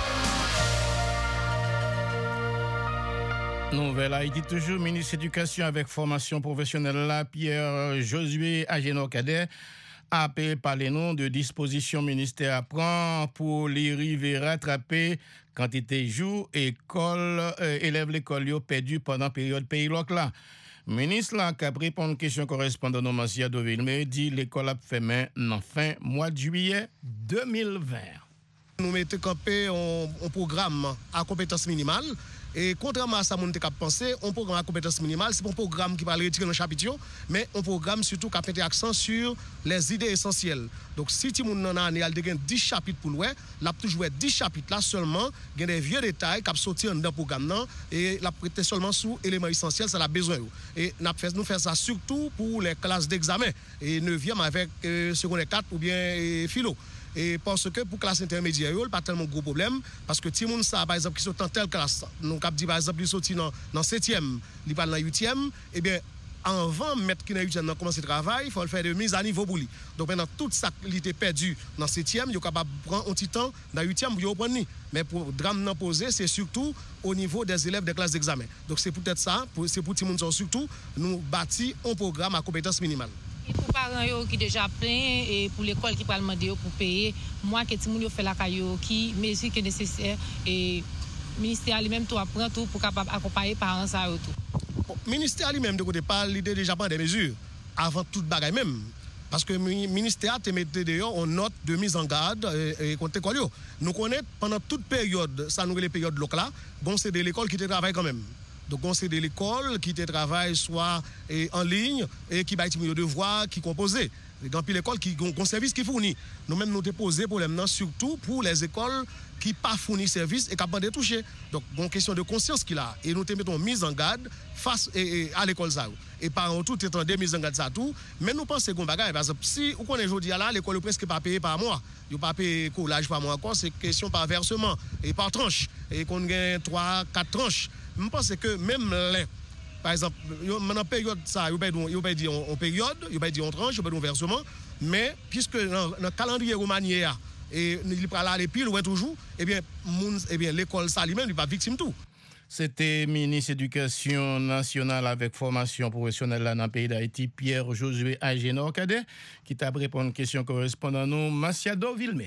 [SPEAKER 1] Nouvelle Haïti toujours, ministre de l'Éducation avec formation professionnelle là, Pierre Josué Agénor-Cadet, a parlé non de dispositions ministère prend pour les river rattraper quantité jour école euh, élèves l'école yo perdu pendant période pays là. Ministre là qui a répondu à une question correspondant au Massia Doville mais dit l'école a fait main en fin mois de juillet deux mille vingt.
[SPEAKER 5] Nous mettons campé un programme à compétence minimale. Et contrairement à ça, on a pensé, un programme à compétence minimale, c'est un programme qui va le retirer dans le chapitre, mais un programme surtout qui a mis accent sur les idées essentielles. Donc, si tu as dix chapitres pour nous, là, tu joues dix chapitres là seulement, il y a des vieux détails qui sont sortis dans le programme et la prêté seulement sous éléments essentiels, ça a besoin. Et nous faisons ça surtout pour les classes d'examen, et neuvième avec euh, secondaire quatre ou bien euh, philo. Et parce que pour classe intermédiaire, il n'y a pas tellement de gros problème. Parce que si on sait, par exemple, qui sont dans telle classe, nous avons dit, par exemple, ils sont dans septième, ils sont dans huitième, eh bien, avant de mettre qui dans huitième, dans commencer le travail, il faut le faire de mise à niveau pour lui. Donc maintenant, toute ça qui était perdu dans septième, il est capable de prendre un petit temps dans huitième pour reprendre. Mais pour le drame non posé, c'est surtout au niveau des élèves des classes d'examen. Donc c'est peut-être ça, c'est pour tout le monde surtout, nous bâtir un programme à compétence minimale.
[SPEAKER 6] Et pour les parents qui déjà plein et pour l'école qui va demander pour payer, moi que tout le monde fait la caillou qui mesure qui est nécessaire et le ministère lui-même tout apprend tout pour capable accompagner les parents ça tout.
[SPEAKER 5] Bon, le ministère lui-même de côté pas l'idée déjà prendre des mesures avant toute bagaille même parce que le ministère te mettait dehors en note de mise en garde et compter quoi yo. Nous connaissons pendant toute période ça nous les périodes locales là, bon c'est de l'école qui te travaille quand même. Donc, on c'est de l'école qui te travaille soit et, en ligne et qui va être de devoir qui composé. Dans l'école qui ont service qui fournit. Nous-mêmes, nous avons posé problème surtout pour les écoles qui n'ont pas fourni service et qui n'ont pas touché. Donc, une question de conscience qu'il a. Et nous te mettons mise en garde face et, et à l'école ça. Et par tout étant des mises en garde ça tout. Mais nous pensons qu'on bagaille. Par exemple, si on connaît aujourd'hui là, l'école presque pas payée par mois. Il pas payé collage par mois encore. C'est question par versement et par tranche. Et qu'on gagne trois, quatre tranches. Je pense que même les, par exemple, dans période ça, il n'y a pas dit en période, il n'y a pas dit en tranche, il n'y a pas dit en versement, mais puisque dans le calendrier romanier, et il peut aller pile ou toujours, eh bien, eh bien l'école ça lui-même, il n'est pas victime tout.
[SPEAKER 1] C'était ministre de l'Éducation nationale avec formation professionnelle là dans le pays d'Haïti, Pierre Josué Agénor-Cadet, qui t'a répondu à une question correspondant à nous, Massiado Villemé.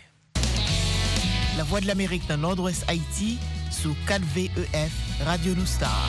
[SPEAKER 7] La Voix de l'Amérique dans Nord-Ouest Haïti, sous quatre V E F, Radio Noustar.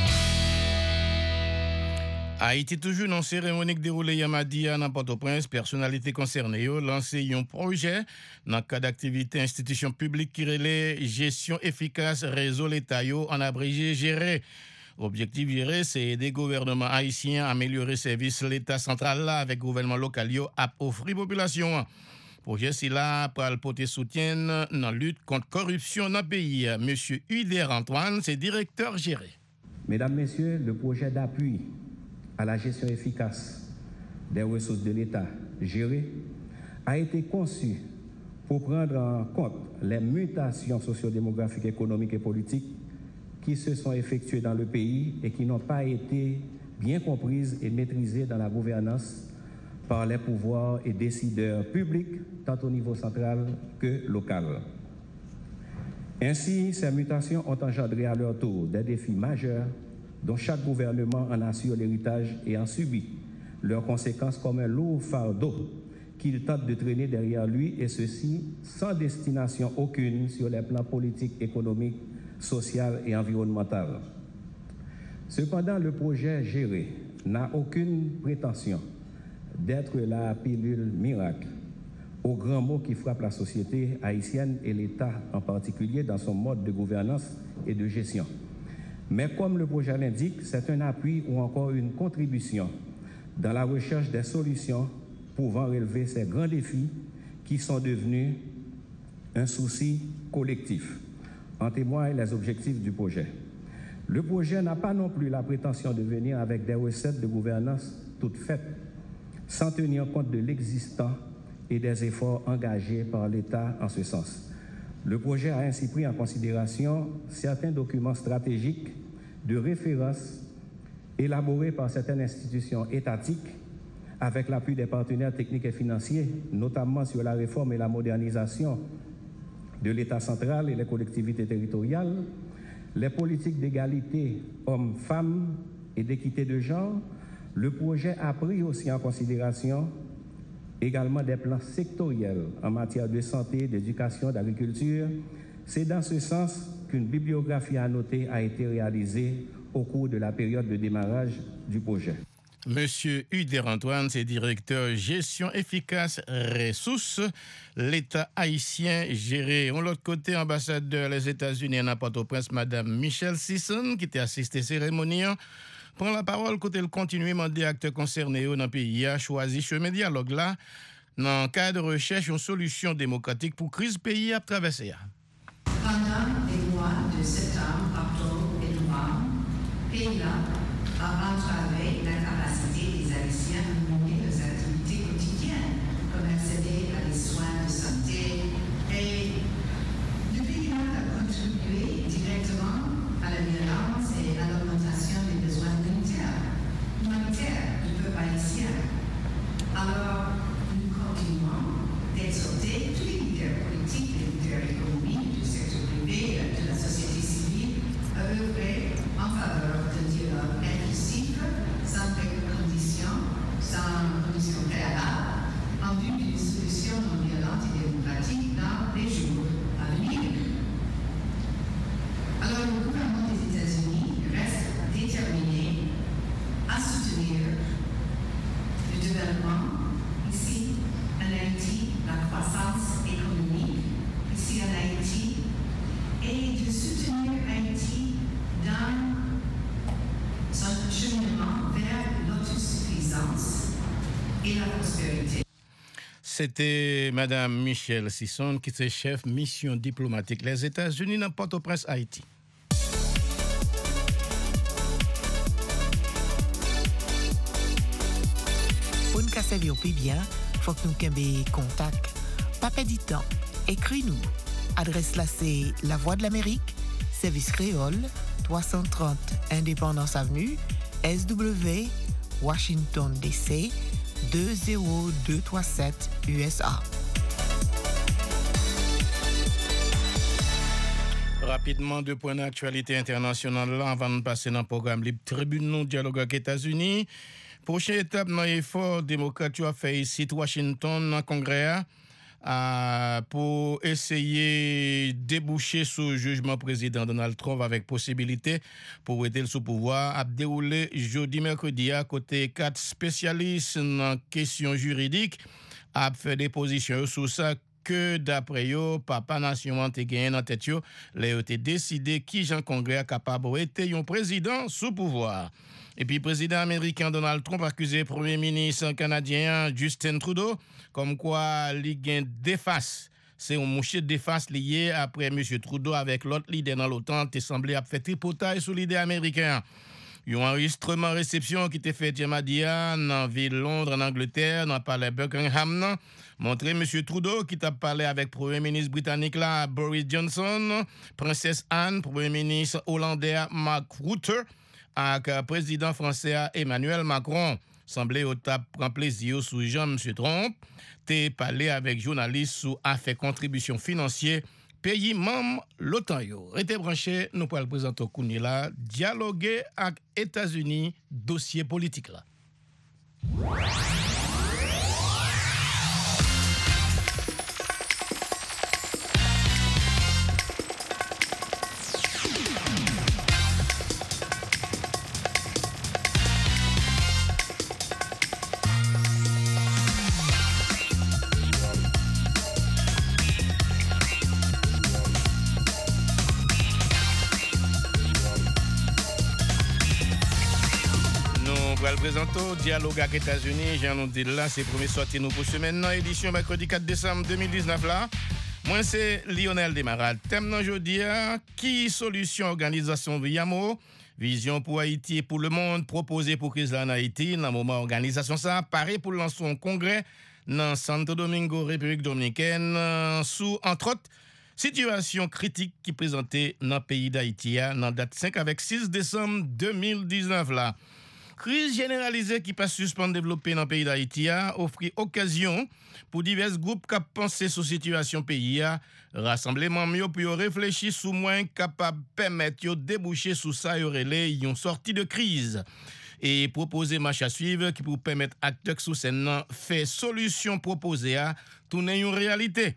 [SPEAKER 1] Haïti, toujours dans cérémonie déroulée Yamadi à Port-au-Prince, personnalité concernée a lancé un projet dans le cadre d'activité institution publique qui relève gestion efficace réseau l'État en abrégé géré. Objectif géré, c'est aider le gouvernement haïtien à améliorer service l'État central là avec le gouvernement local à offrir population. Projet si là pour le porter soutien dans la lutte contre la corruption dans le pays. Monsieur Huder Antoine, c'est directeur géré.
[SPEAKER 8] Mesdames, Messieurs, le projet d'appui à la gestion efficace des ressources de l'État gérées a été conçu pour prendre en compte les mutations sociodémographiques, économiques et politiques qui se sont effectuées dans le pays et qui n'ont pas été bien comprises et maîtrisées dans la gouvernance par les pouvoirs et décideurs publics, tant au niveau central que local. Ainsi, ces mutations ont engendré à leur tour des défis majeurs dont chaque gouvernement en assure l'héritage et en subit leurs conséquences comme un lourd fardeau qu'il tente de traîner derrière lui, et ceci sans destination aucune sur les plans politiques, économiques, social et environnemental. Cependant, le projet géré n'a aucune prétention d'être la pilule miracle aux grands mots qui frappent la société haïtienne et l'État en particulier dans son mode de gouvernance et de gestion. Mais comme le projet l'indique, c'est un appui ou encore une contribution dans la recherche des solutions pouvant relever ces grands défis qui sont devenus un souci collectif. En témoignent les objectifs du projet. Le projet n'a pas non plus la prétention de venir avec des recettes de gouvernance toutes faites, sans tenir compte de l'existant et des efforts engagés par l'État en ce sens. Le projet a ainsi pris en considération certains documents stratégiques de référence élaborés par certaines institutions étatiques avec l'appui des partenaires techniques et financiers, notamment sur la réforme et la modernisation de l'État central et les collectivités territoriales, les politiques d'égalité hommes-femmes et d'équité de genre. Le projet a pris aussi en considération également des plans sectoriels en matière de santé, d'éducation, d'agriculture. C'est dans ce sens qu'une bibliographie annotée a été réalisée au cours de la période de démarrage du projet.
[SPEAKER 1] Monsieur Uder Antoine, c'est directeur gestion efficace ressources, l'État haïtien géré. De l'autre côté, ambassadeur des États-Unis à Port-au-Prince, Madame Michelle Sisson, qui était assistée cérémonie, prend la parole côté le continuer demander acteurs concernés dans le pays a choisi chemin dialogue là dans le cadre de recherche une solution démocratique pour crise pays à traverser.
[SPEAKER 9] Pendant les mois de septembre, octobre et novembre, pays-là a entravé la capacité des Haïtiens à mener leurs activités quotidiennes, comme accéder à des soins de santé. Et le pays a contribué directement à la violence et à l'augmentation des besoins humanitaires du peuple haïtien. Alors, nous continuons d'exhorter tous les leaders politiques, les leaders économiques, du secteur privé, de la société civile, à œuvrer en faveur d'un dialogue inclusif, sans précondition, sans condition préalable, en vue d'une solution non violente et démocratique dans les jours à venir. Alors, le gouvernement des États-Unis reste déterminé à soutenir le développement ici en Haïti, la croissance économique ici en Haïti, et de soutenir Haïti dans son cheminement vers l'autosuffisance et la prospérité.
[SPEAKER 1] C'était Madame Michelle Sisson, qui est chef mission diplomatique les États-Unis dans Port-au-Prince, Haïti.
[SPEAKER 7] Pour nous servir plus bien, il faut que nous ayons contact. Pas perdre du temps. Écris-nous. Adresse là, c'est La Voix de l'Amérique, Service Créole, trois cent trente Indépendance Avenue, S W, Washington D C, deux zéro deux trois sept U S A.
[SPEAKER 1] Rapidement, deux points d'actualité internationale là, avant de passer dans le programme Libre Tribune, non dialogue avec les États-Unis. Prochaine étape dans l'effort démocratique a fait ici à Washington, dans le Congrès, euh, pour essayer de déboucher sur le jugement président Donald Trump avec possibilité pour aider sous pouvoir à dérouler jeudi mercredi à côté quatre spécialistes en questions juridiques à faire des positions sur ça que d'après yo papa nation a gagné en tête yo les ont décidé qui Jean Congrès capable être un président sous pouvoir. Et puis, le président américain Donald Trump a accusé le premier ministre canadien Justin Trudeau comme quoi il y a des faces. C'est un moucher de face lié après M. Trudeau avec l'autre leader dans l'OTAN qui semblé à faire tripotage sur l'idée américaine. Il y a un enregistrement réception qui était fait dimanche dans la ville de Londres, en Angleterre, dans le palais Buckingham. Montré M. Trudeau qui t'a parlé avec le premier ministre britannique là, Boris Johnson, princesse Anne, premier ministre hollandais Mark Rutte, avec le président français Emmanuel Macron. Semblait au tap prend plaisir sous Jean M. Trump. T'es parlé avec journalistes sous affaires contribution financière pays membre l'OTAN yo. Restez branché, nous pourrons le présenter au Kounila, dialoguer avec États-Unis, dossier politique là. pour le présenter dialogue avec les États-Unis. J'ai nous dit là, c'est premier sorti nous pour semaine dans édition mercredi quatre décembre deux mille dix-neuf là. Moi c'est Lionel Desmarades. Thème d'aujourd'hui, qui solution organisation Viamo, vision pour Haïti et pour le monde proposée pour crise en Haïti. Dans le moment organisation ça paraît pour lancer un congrès dans Santo Domingo, République dominicaine, sous entre autres situation critique qui présentait dans le pays d'Haïti, dans date cinq avec six décembre deux mille dix-neuf là. Crise généralisée qui passe suspendre développer dans le pays d'Haïti a offert occasion pour divers groupes qui pensent sur la situation pays a rassemblement mieux pour réfléchir sur moins capable permettre de déboucher sur ça et relais une sortie de crise et proposer marche à suivre qui pour permettre acteurs sous scène faire solution proposée à tourner une réalité.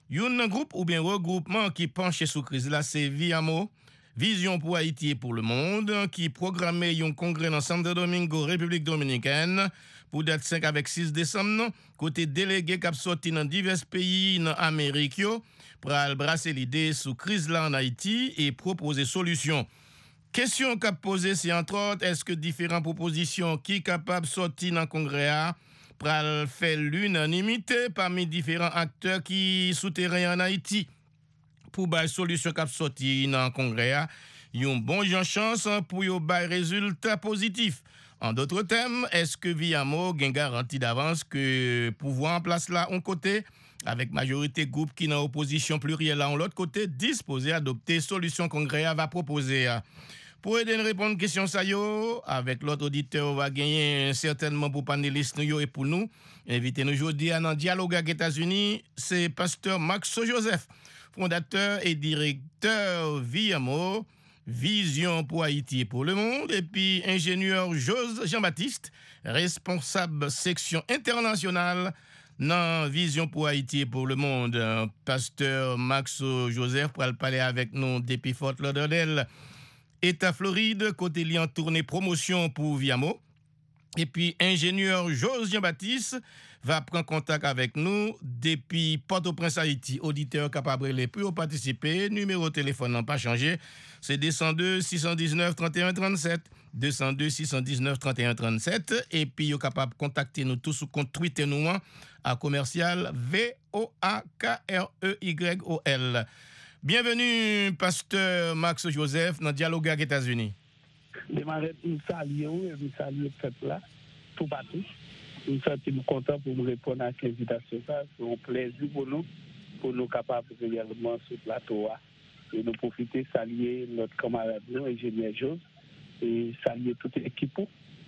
[SPEAKER 1] Un groupe ou bien regroupement qui penche sur crise là c'est Viamo, Vision pour Haïti et pour le monde, qui programmé un congrès dans Santo Domingo, République dominicaine, pour date cinq avec six décembre, côté délégué qui a sorti dans divers pays dans l'Amérique, pour brasser l'idée sous crise là en Haïti et proposer solution. Question qu'a posée, c'est entre autres, est-ce que différentes propositions qui sont capables de sortir dans le congrès pour faire l'unanimité parmi différents acteurs qui souterrains en Haïti? Pour bail solution qui sorti dans le congrès, yon bon chance pour yon bail résultat positif. En d'autres termes, est-ce que Viamo gen garantie d'avance que pouvoir en place là un côté avec majorité groupe qui dans opposition plurielle là en l'autre côté disposé à adopter solution congrès va proposer. Pour aider à répondre à question ça yo avec l'autre auditeur va gagner certainement pour panélistes nous et pour nous inviter nous aujourd'hui à un dialogue avec les États-Unis, c'est pasteur Max Joseph, fondateur et directeur Viamo, Vision pour Haïti et pour le monde, et puis ingénieur Jose Jean-Baptiste, responsable section internationale dans Vision pour Haïti et pour le monde. Pasteur Max Joseph pour parler avec nous depuis Fort Lauderdale, État Floride, côté lien tournée promotion pour Viamo. Et puis, ingénieur Jose Jean-Baptiste va prendre contact avec nous depuis Port-au-Prince, Haïti. Auditeur capable de pour participer. Numéro de téléphone n'a pas changé. C'est deux zéro deux, six un neuf, trois un trois sept. deux zéro deux, six un neuf, trois un trois sept. Et puis, vous êtes capable de contacter nous tous sur compte Twitter nous à commercial V O A K R E Y O L. Bienvenue, pasteur Max Joseph, dans Dialogue avec les États-Unis.
[SPEAKER 10] Je me salue, je me salue le peuple là, tout partout. Je me sens content pour me répondre à l'invitation. C'est un plaisir pour nous, pour nous capables réellement sur le plateau et nous profiter, saluer notre camarade, ingénieur Jose, et saluer toute l'équipe.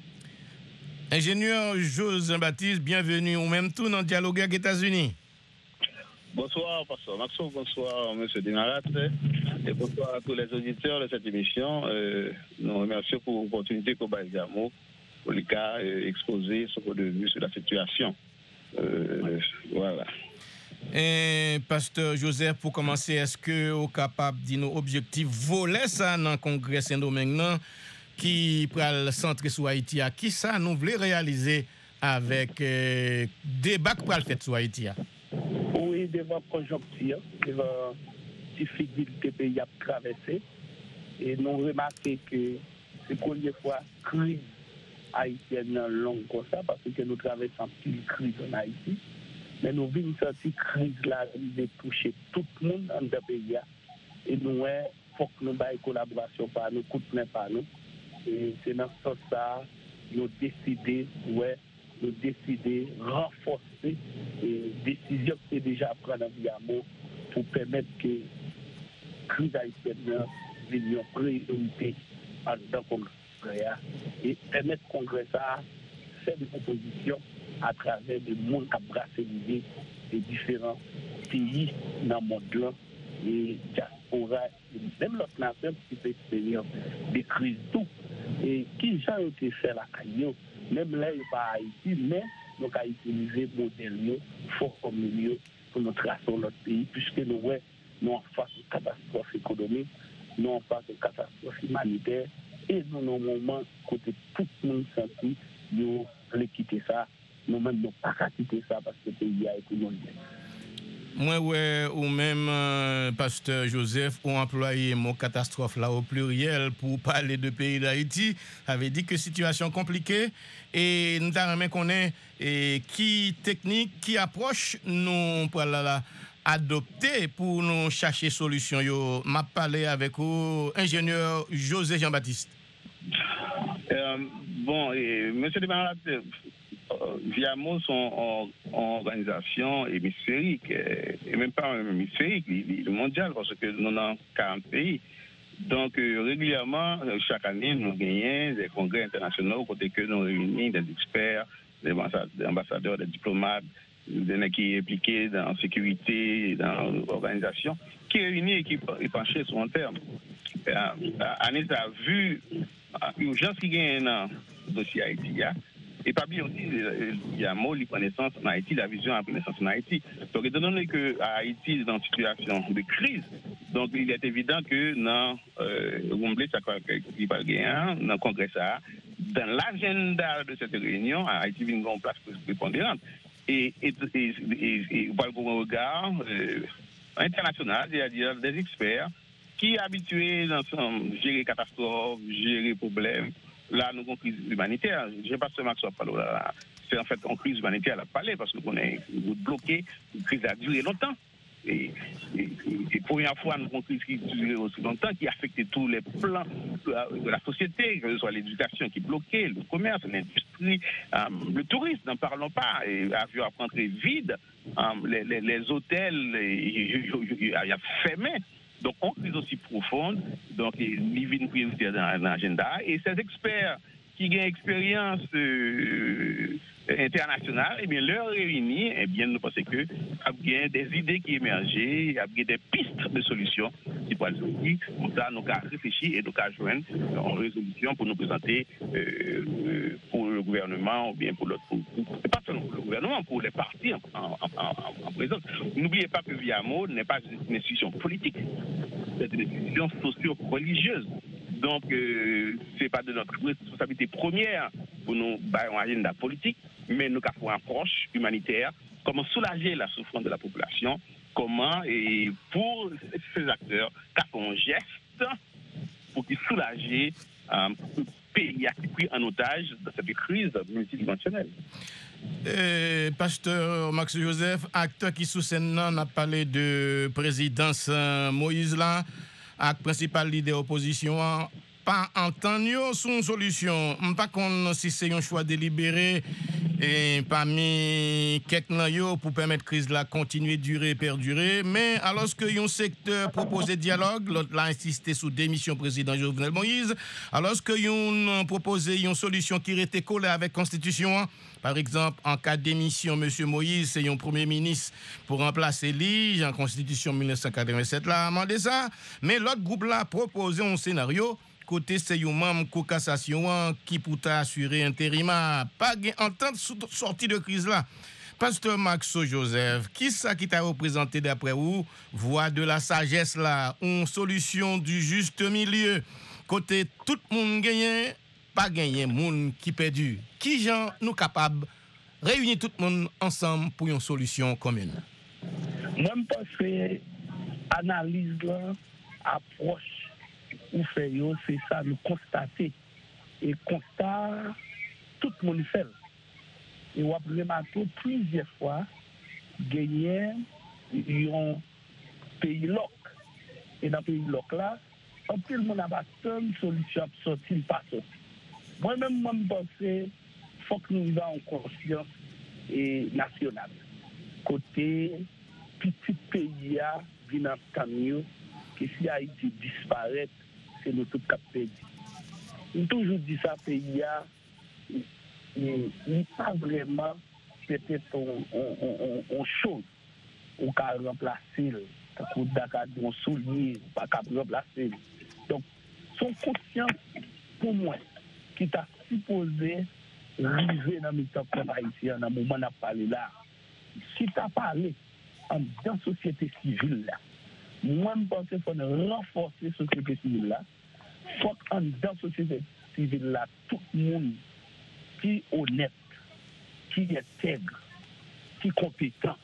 [SPEAKER 1] Ingénieur Jose Jean-Baptiste, bienvenue au même tour dans Dialogue avec les États-Unis.
[SPEAKER 11] Bonsoir, pasteur Maxo, bonsoir, monsieur Desmarades, et bonsoir à tous les auditeurs de cette émission. Euh, nous remercions pour l'opportunité qu'on va Viamo pour les cas euh, exposer son point de vue sur la situation. Euh, voilà.
[SPEAKER 1] Et pasteur Joseph, pour commencer, est-ce que vous êtes capable de dire nos objectifs voler ça dans le congrès Saint-Domingue qui prend le centre sur Haïti? Qui ça nous voulons réaliser avec euh, débat pour le fait sur Haïti?
[SPEAKER 10] Oui, devant conjoncture, devant difficulté pays à traverser, et nous remarquons que c'est la première fois crise haïtienne longue comme ça, parce que nous traversons une crise en Haïti, mais nous venons de cette crise-là de toucher tout le monde dans le pays, et nous, il faut que nous ayons une collaboration par nous, coup de main par nous, et c'est dans ce sens-là, nous décidons, ouais, nous décider renforcer les décisions que c'est déjà prendre en Viamo pour permettre que la crise haïtienne vienne en priorité dans le congrès et permettre au congrès ça faire des propositions à travers le monde qui a brassé l'idée des différents pays dans le monde et diaspora et même l'autre nation qui peut expérimenter des crises tout et qui a été fait la caillou. Même là, il n'y a pas Haïti, mais nous avons utilisé le modèle fort comme milieu pour nous tracer notre pays, puisque nous sommes en face de catastrophe économique, nous en face de catastrophe humanitaire, et nous, dans un moment, côté tout le monde senti, nous voulons quitter ça. Nous-mêmes, nous n'avons pas quitter ça parce que le pays a été mondial.
[SPEAKER 1] Moi, ouais, ou même euh, pasteur Joseph, ont employé mon catastrophe là au pluriel pour parler de pays d'Haïti, avait dit que situation compliquée et nous avons qu'on est et qui technique, qui approche nous pour là, là, adopter pour nous chercher solution. Yo, m'a parlé avec vous, ingénieur José Jean-Baptiste.
[SPEAKER 11] Euh, bon, et, monsieur Desmarais, euh, Viamo sont en, en organisation hémisphérique, et, et même pas hémisphérique, le mondial, parce que nous avons quarante pays. Donc, euh, régulièrement, chaque année, nous gagnons des congrès internationaux, côté que nous réunissons des experts, des ambassadeurs, des diplomates, des gens qui sont impliqués dans la sécurité, dans l'organisation, qui réunissent et qui penchent sur un terme. Année a vu l'urgence qui gagne dans le dossier Haïti. Et pas bien aussi, il y a mot, connaissance en Haïti, la vision en connaissance en Haïti. Donc, étant donné que Haïti est dans une situation de crise, donc il est évident que dans le congrès, dans l'agenda de cette réunion, Haïti vient en place prépondérante. Et il y a un regard euh, international, c'est-à-dire des experts qui sont habitués à gérer catastrophes, gérer problèmes. Là, nous avons une crise humanitaire. Je ne sais pas si Maxwell parle là. C'est en fait une crise humanitaire à parler parce qu'on est bloqué. Une crise a duré longtemps. Et, et, et pour une fois, nous avons une crise qui a duré aussi longtemps, qui a affecté tous les plans de la société, que ce soit l'éducation qui est bloquée, le commerce, l'industrie, euh, le tourisme, n'en parlons pas. Et avion à rentrer vide, euh, les, les, les hôtels, il y a fermé. Donc, on crise aussi profonde, donc il y a une priorité dans l'agenda. Et ces experts qui ont une expérience euh, internationale, eh bien, leur réunis, eh bien, nous pensons que il y a des idées qui émergent, il y a des pistes de solutions qui peuvent être sorties. Comme ça, nous avons réfléchi et nous avons joindre une résolution pour nous présenter euh, pour le gouvernement ou bien pour l'autre, pas seulement pour le gouvernement, pour les partis en, en, en, en présence. N'oubliez pas que Viamo n'est pas une institution politique, c'est une institution socio-religieuse. Donc, euh, ce n'est pas de notre responsabilité première pour nous faire un agenda politique, mais nous avons une approche humanitaire, comment soulager la souffrance de la population, comment, et pour ces acteurs, faire un geste pour qu'ils soulagent euh, le pays qui est pris en otage dans cette crise multidimensionnelle.
[SPEAKER 1] Euh, Pasteur Max Joseph, acteur qui sous scène a parlé de présidence Moïse là, avec principal leader opposition, pas entendre son solution. Pas qu'on si c'est un choix délibéré et parmi quelques pour permettre que la crise là continue durer perdurer, mais alors que un secteur proposé dialogue, l'autre l'a insisté sur démission président Jovenel Moïse, alors que un proposé une solution qui était collée avec constitution. Par exemple, en cas d'émission, M. Moïse, c'est un premier ministre pour remplacer l'I G en Constitution mille neuf cent quatre-vingt-sept, là, a demandé ça. Mais l'autre groupe là a proposé un scénario, côté c'est un membre de cassation qui peut assurer intérim, pas entente sortie de crise là. Pasteur Max Joseph, qui ça qui t'a représenté d'après vous, voix de la sagesse là, une solution du juste milieu, côté tout le monde gagne, pas gagner monde qui perdu. Qui gens nous capables réunir tout le monde ensemble pour une solution commune?
[SPEAKER 10] Moi, je pense que analyse là, approche ou fait c'est ça nous constater et constat tout le monde fait. Et on a remarqué plusieurs fois gagner un pays loc et dans le pays loc là, un peu le monde a pas une solution à sortir pas sortir. Moi-même, moi, je pense qu'il faut que nous ayons conscience et nationale. Côté petit pays, vient en camion, que si Haïti disparaît, c'est nous tout cap pays. On toujours dit ça, pays, il n'est pas vraiment peut-être une chose où on peut remplacer, on peut souligner, on peut remplacer. Donc, son conscience, pour moi, qui t'a supposé arriver dans le temps haïtien, dans le moment où on a parlé là, si tu as parlé en dans la société civile là, moi je pense qu'il faut renforcer la société civile là, il faut qu'en dans la société civile là, tout le monde qui est honnête, qui est intègre, qui est compétent,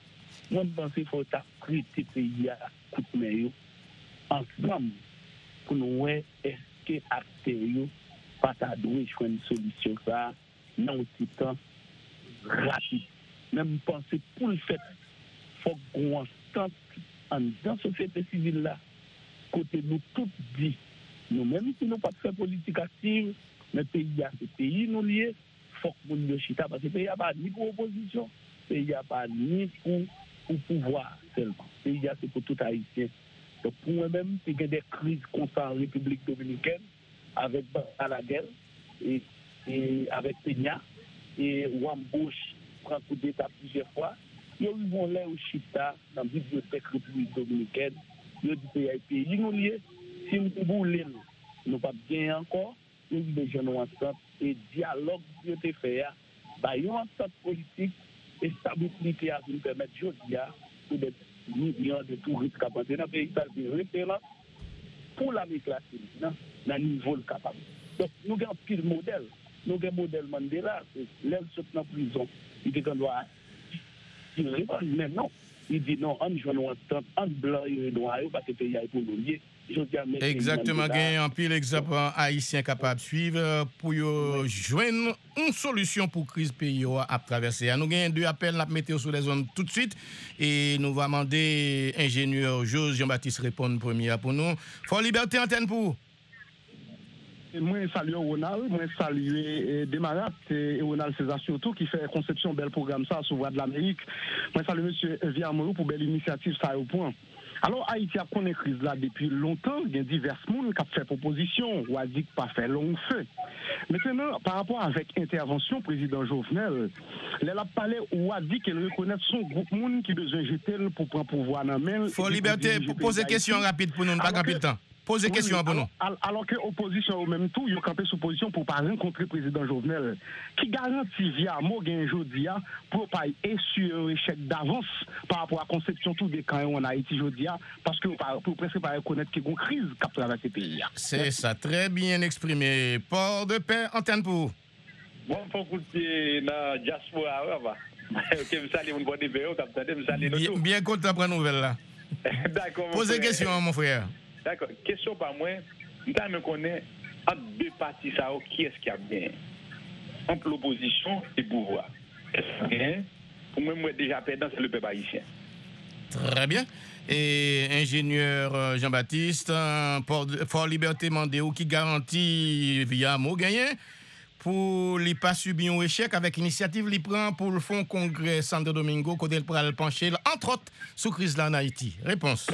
[SPEAKER 10] Moi, je pense qu'il faut traiter le pays à coup de main ensemble pour nous voir est-ce que acteurs pas doué jouer une solution ça dans un petit temps rapide. Même penser pour le fait, il faut qu'on entende dans la société civile là, côté nous tous dit, nous-mêmes si nous pas faire politique active, mais le pays a ce pays nous lié, il faut que nous chita parce que le pays n'a pas ni pour opposition, le pays n'a pas ni pour, pour pouvoir seulement. Le pays c'est pour tout haïtien. Donc pour moi-même, il y a des crises constantes en République dominicaine, avec Balaguer et, et avec Peña et Wambouche prend coup d'état plusieurs fois. Ils vont là au Chita, dans la bibliothèque République dominicaine. Ils disent que le pays nous lié. Si nous voulons, nous ne pas bien encore, nous devons ensemble et dialogue qui a été fait, une entente politique et stabilité à nous permettre aujourd'hui pour des millions de touristes qui sont dans le pays, de référence pour l'Amérique latine, dans le niveau capable. Donc, nous avons pile modèle. Nous avons un modèle Mandela, l'aile saute dans la prison. Il dit qu'on doit tirer, mais non. Il dit non, on joue en entente, en blanc et noir, parce que le pays est pour nous lier.
[SPEAKER 1] Exactement, il y a un pile exemple haïtien capable de suivre pour joindre une solution pour la crise pays à traverser. Nous avons deux appels à mettre sur les zones tout de suite et nous allons demander ingénieur José Jean-Baptiste répondre premier pour nous. Faut liberté antenne pour.
[SPEAKER 12] Moi, je salue Ronald, moi, je salue Demarat et Ronald César surtout qui fait conception bel programme ça sur Voix de l'Amérique. Moi, je salue M. Viamorou pour belle initiative ça au point. Alors, Haïti a connu crise là depuis longtemps. Il y a divers monde qui ont fait proposition, ou a dit pas fait long feu. Maintenant, par rapport avec intervention président Jovenel, elle a parlé ou a dit qu'elle reconnaît son groupe monde qui besoin de jeter pour prendre pouvoir dans main.
[SPEAKER 1] Faut liberté pour poser question rapide pour nous, pas rapide temps. Posez question pour nous.
[SPEAKER 12] Alors, alors que l'opposition au même tout, ils ont campé sous position pour ne pas rencontrer le président Jovenel. Qui garantit via Morgan Jodia pour pas essuyer un échec d'avance par rapport à la conception tout des camps en Haïti Jodia, parce que pour presque pas reconnaître qu'il y a une crise qui a traversé le pays.
[SPEAKER 1] C'est ça, très bien exprimé. Port de paix, antenne pour.
[SPEAKER 13] Bon, il faut écouter dans la diaspora. Ok, vous salez, vous bonne vidéo, vous salez
[SPEAKER 1] nous. Bien content de la nouvelle là.
[SPEAKER 13] D'accord.
[SPEAKER 1] Posez question, mon frère.
[SPEAKER 13] D'accord. Question par moi, je me connais entre deux partis, ça, qui est-ce qui a bien entre l'opposition et le pouvoir. Est-ce que pour moi, moi déjà perdant, c'est le peuple haïtien.
[SPEAKER 1] Très bien. Et ingénieur Jean-Baptiste, Fort Liberté Mandéo qui garantit via mot gagné pour ne pas subir un échec avec l'initiative qu'il prend pour le Fonds Congrès Santo Domingo, côté le pencher, entre autres, sous crise là en Haïti. Réponse.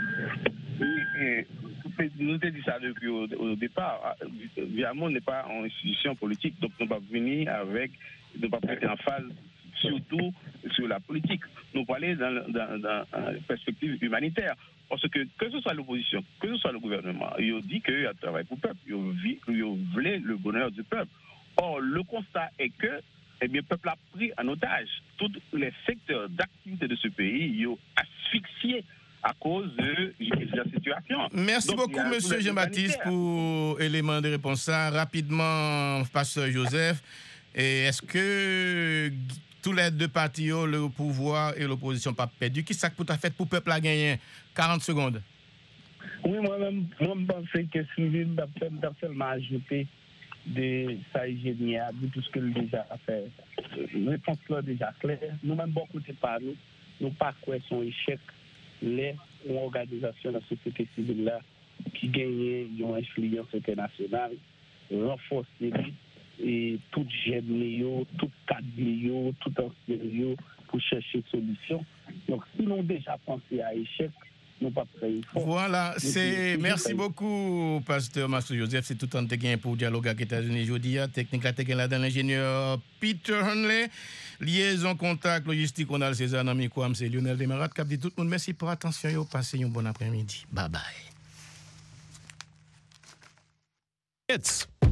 [SPEAKER 11] Nous avons dit ça depuis au, au départ. Viamont n'est pas une institution politique, donc nous ne pouvons pas venir avec, nous ne pouvons pas être en phase, surtout sur la politique. Nous parlons dans, dans, dans une perspective humanitaire. Parce que, que ce soit l'opposition, que ce soit le gouvernement, ils ont dit qu'ils travaillent pour le peuple, ils voulaient le bonheur du peuple. Or, le constat est que eh bien, le peuple a pris en otage tous les secteurs d'activité de ce pays, ils ont asphyxié à cause de la situation.
[SPEAKER 1] Merci Donc, beaucoup, M. Jean-Baptiste, pour l'élément de réponse. Rapidement, Pasteur Joseph, est-ce que tous les deux partis, le pouvoir et l'opposition, pas perdu? Qui ça que tu as fait pour le peuple à gagner? quarante secondes.
[SPEAKER 10] Oui, moi-même, moi, je pense que Sylvie a seulement ajouté de sa hygiène, de tout ce qu'elle a déjà fait. La réponse là déjà claire. Nous-mêmes, beaucoup de par nous, nous pas quoi son échec. Les organisations de la société civile là qui gagnent une influence internationale, renforcer et tout jeune, tout cadre, tout ancien pour chercher solution. Donc, si nous déjà pensé à échec, nous pas prêts.
[SPEAKER 1] Voilà, c'est merci beaucoup, Pasteur Masou Joseph. C'est tout un temps pour dialoguer avec les États-Unis aujourd'hui. Technique la technique là dans l'ingénieur Peter Hunley. Liaison, contact, logistique, on a le César Nami Kouam, c'est Lionel Demarat. Cap dit tout le monde, merci pour l'attention et passez un bon après-midi. Bye bye.
[SPEAKER 14] It's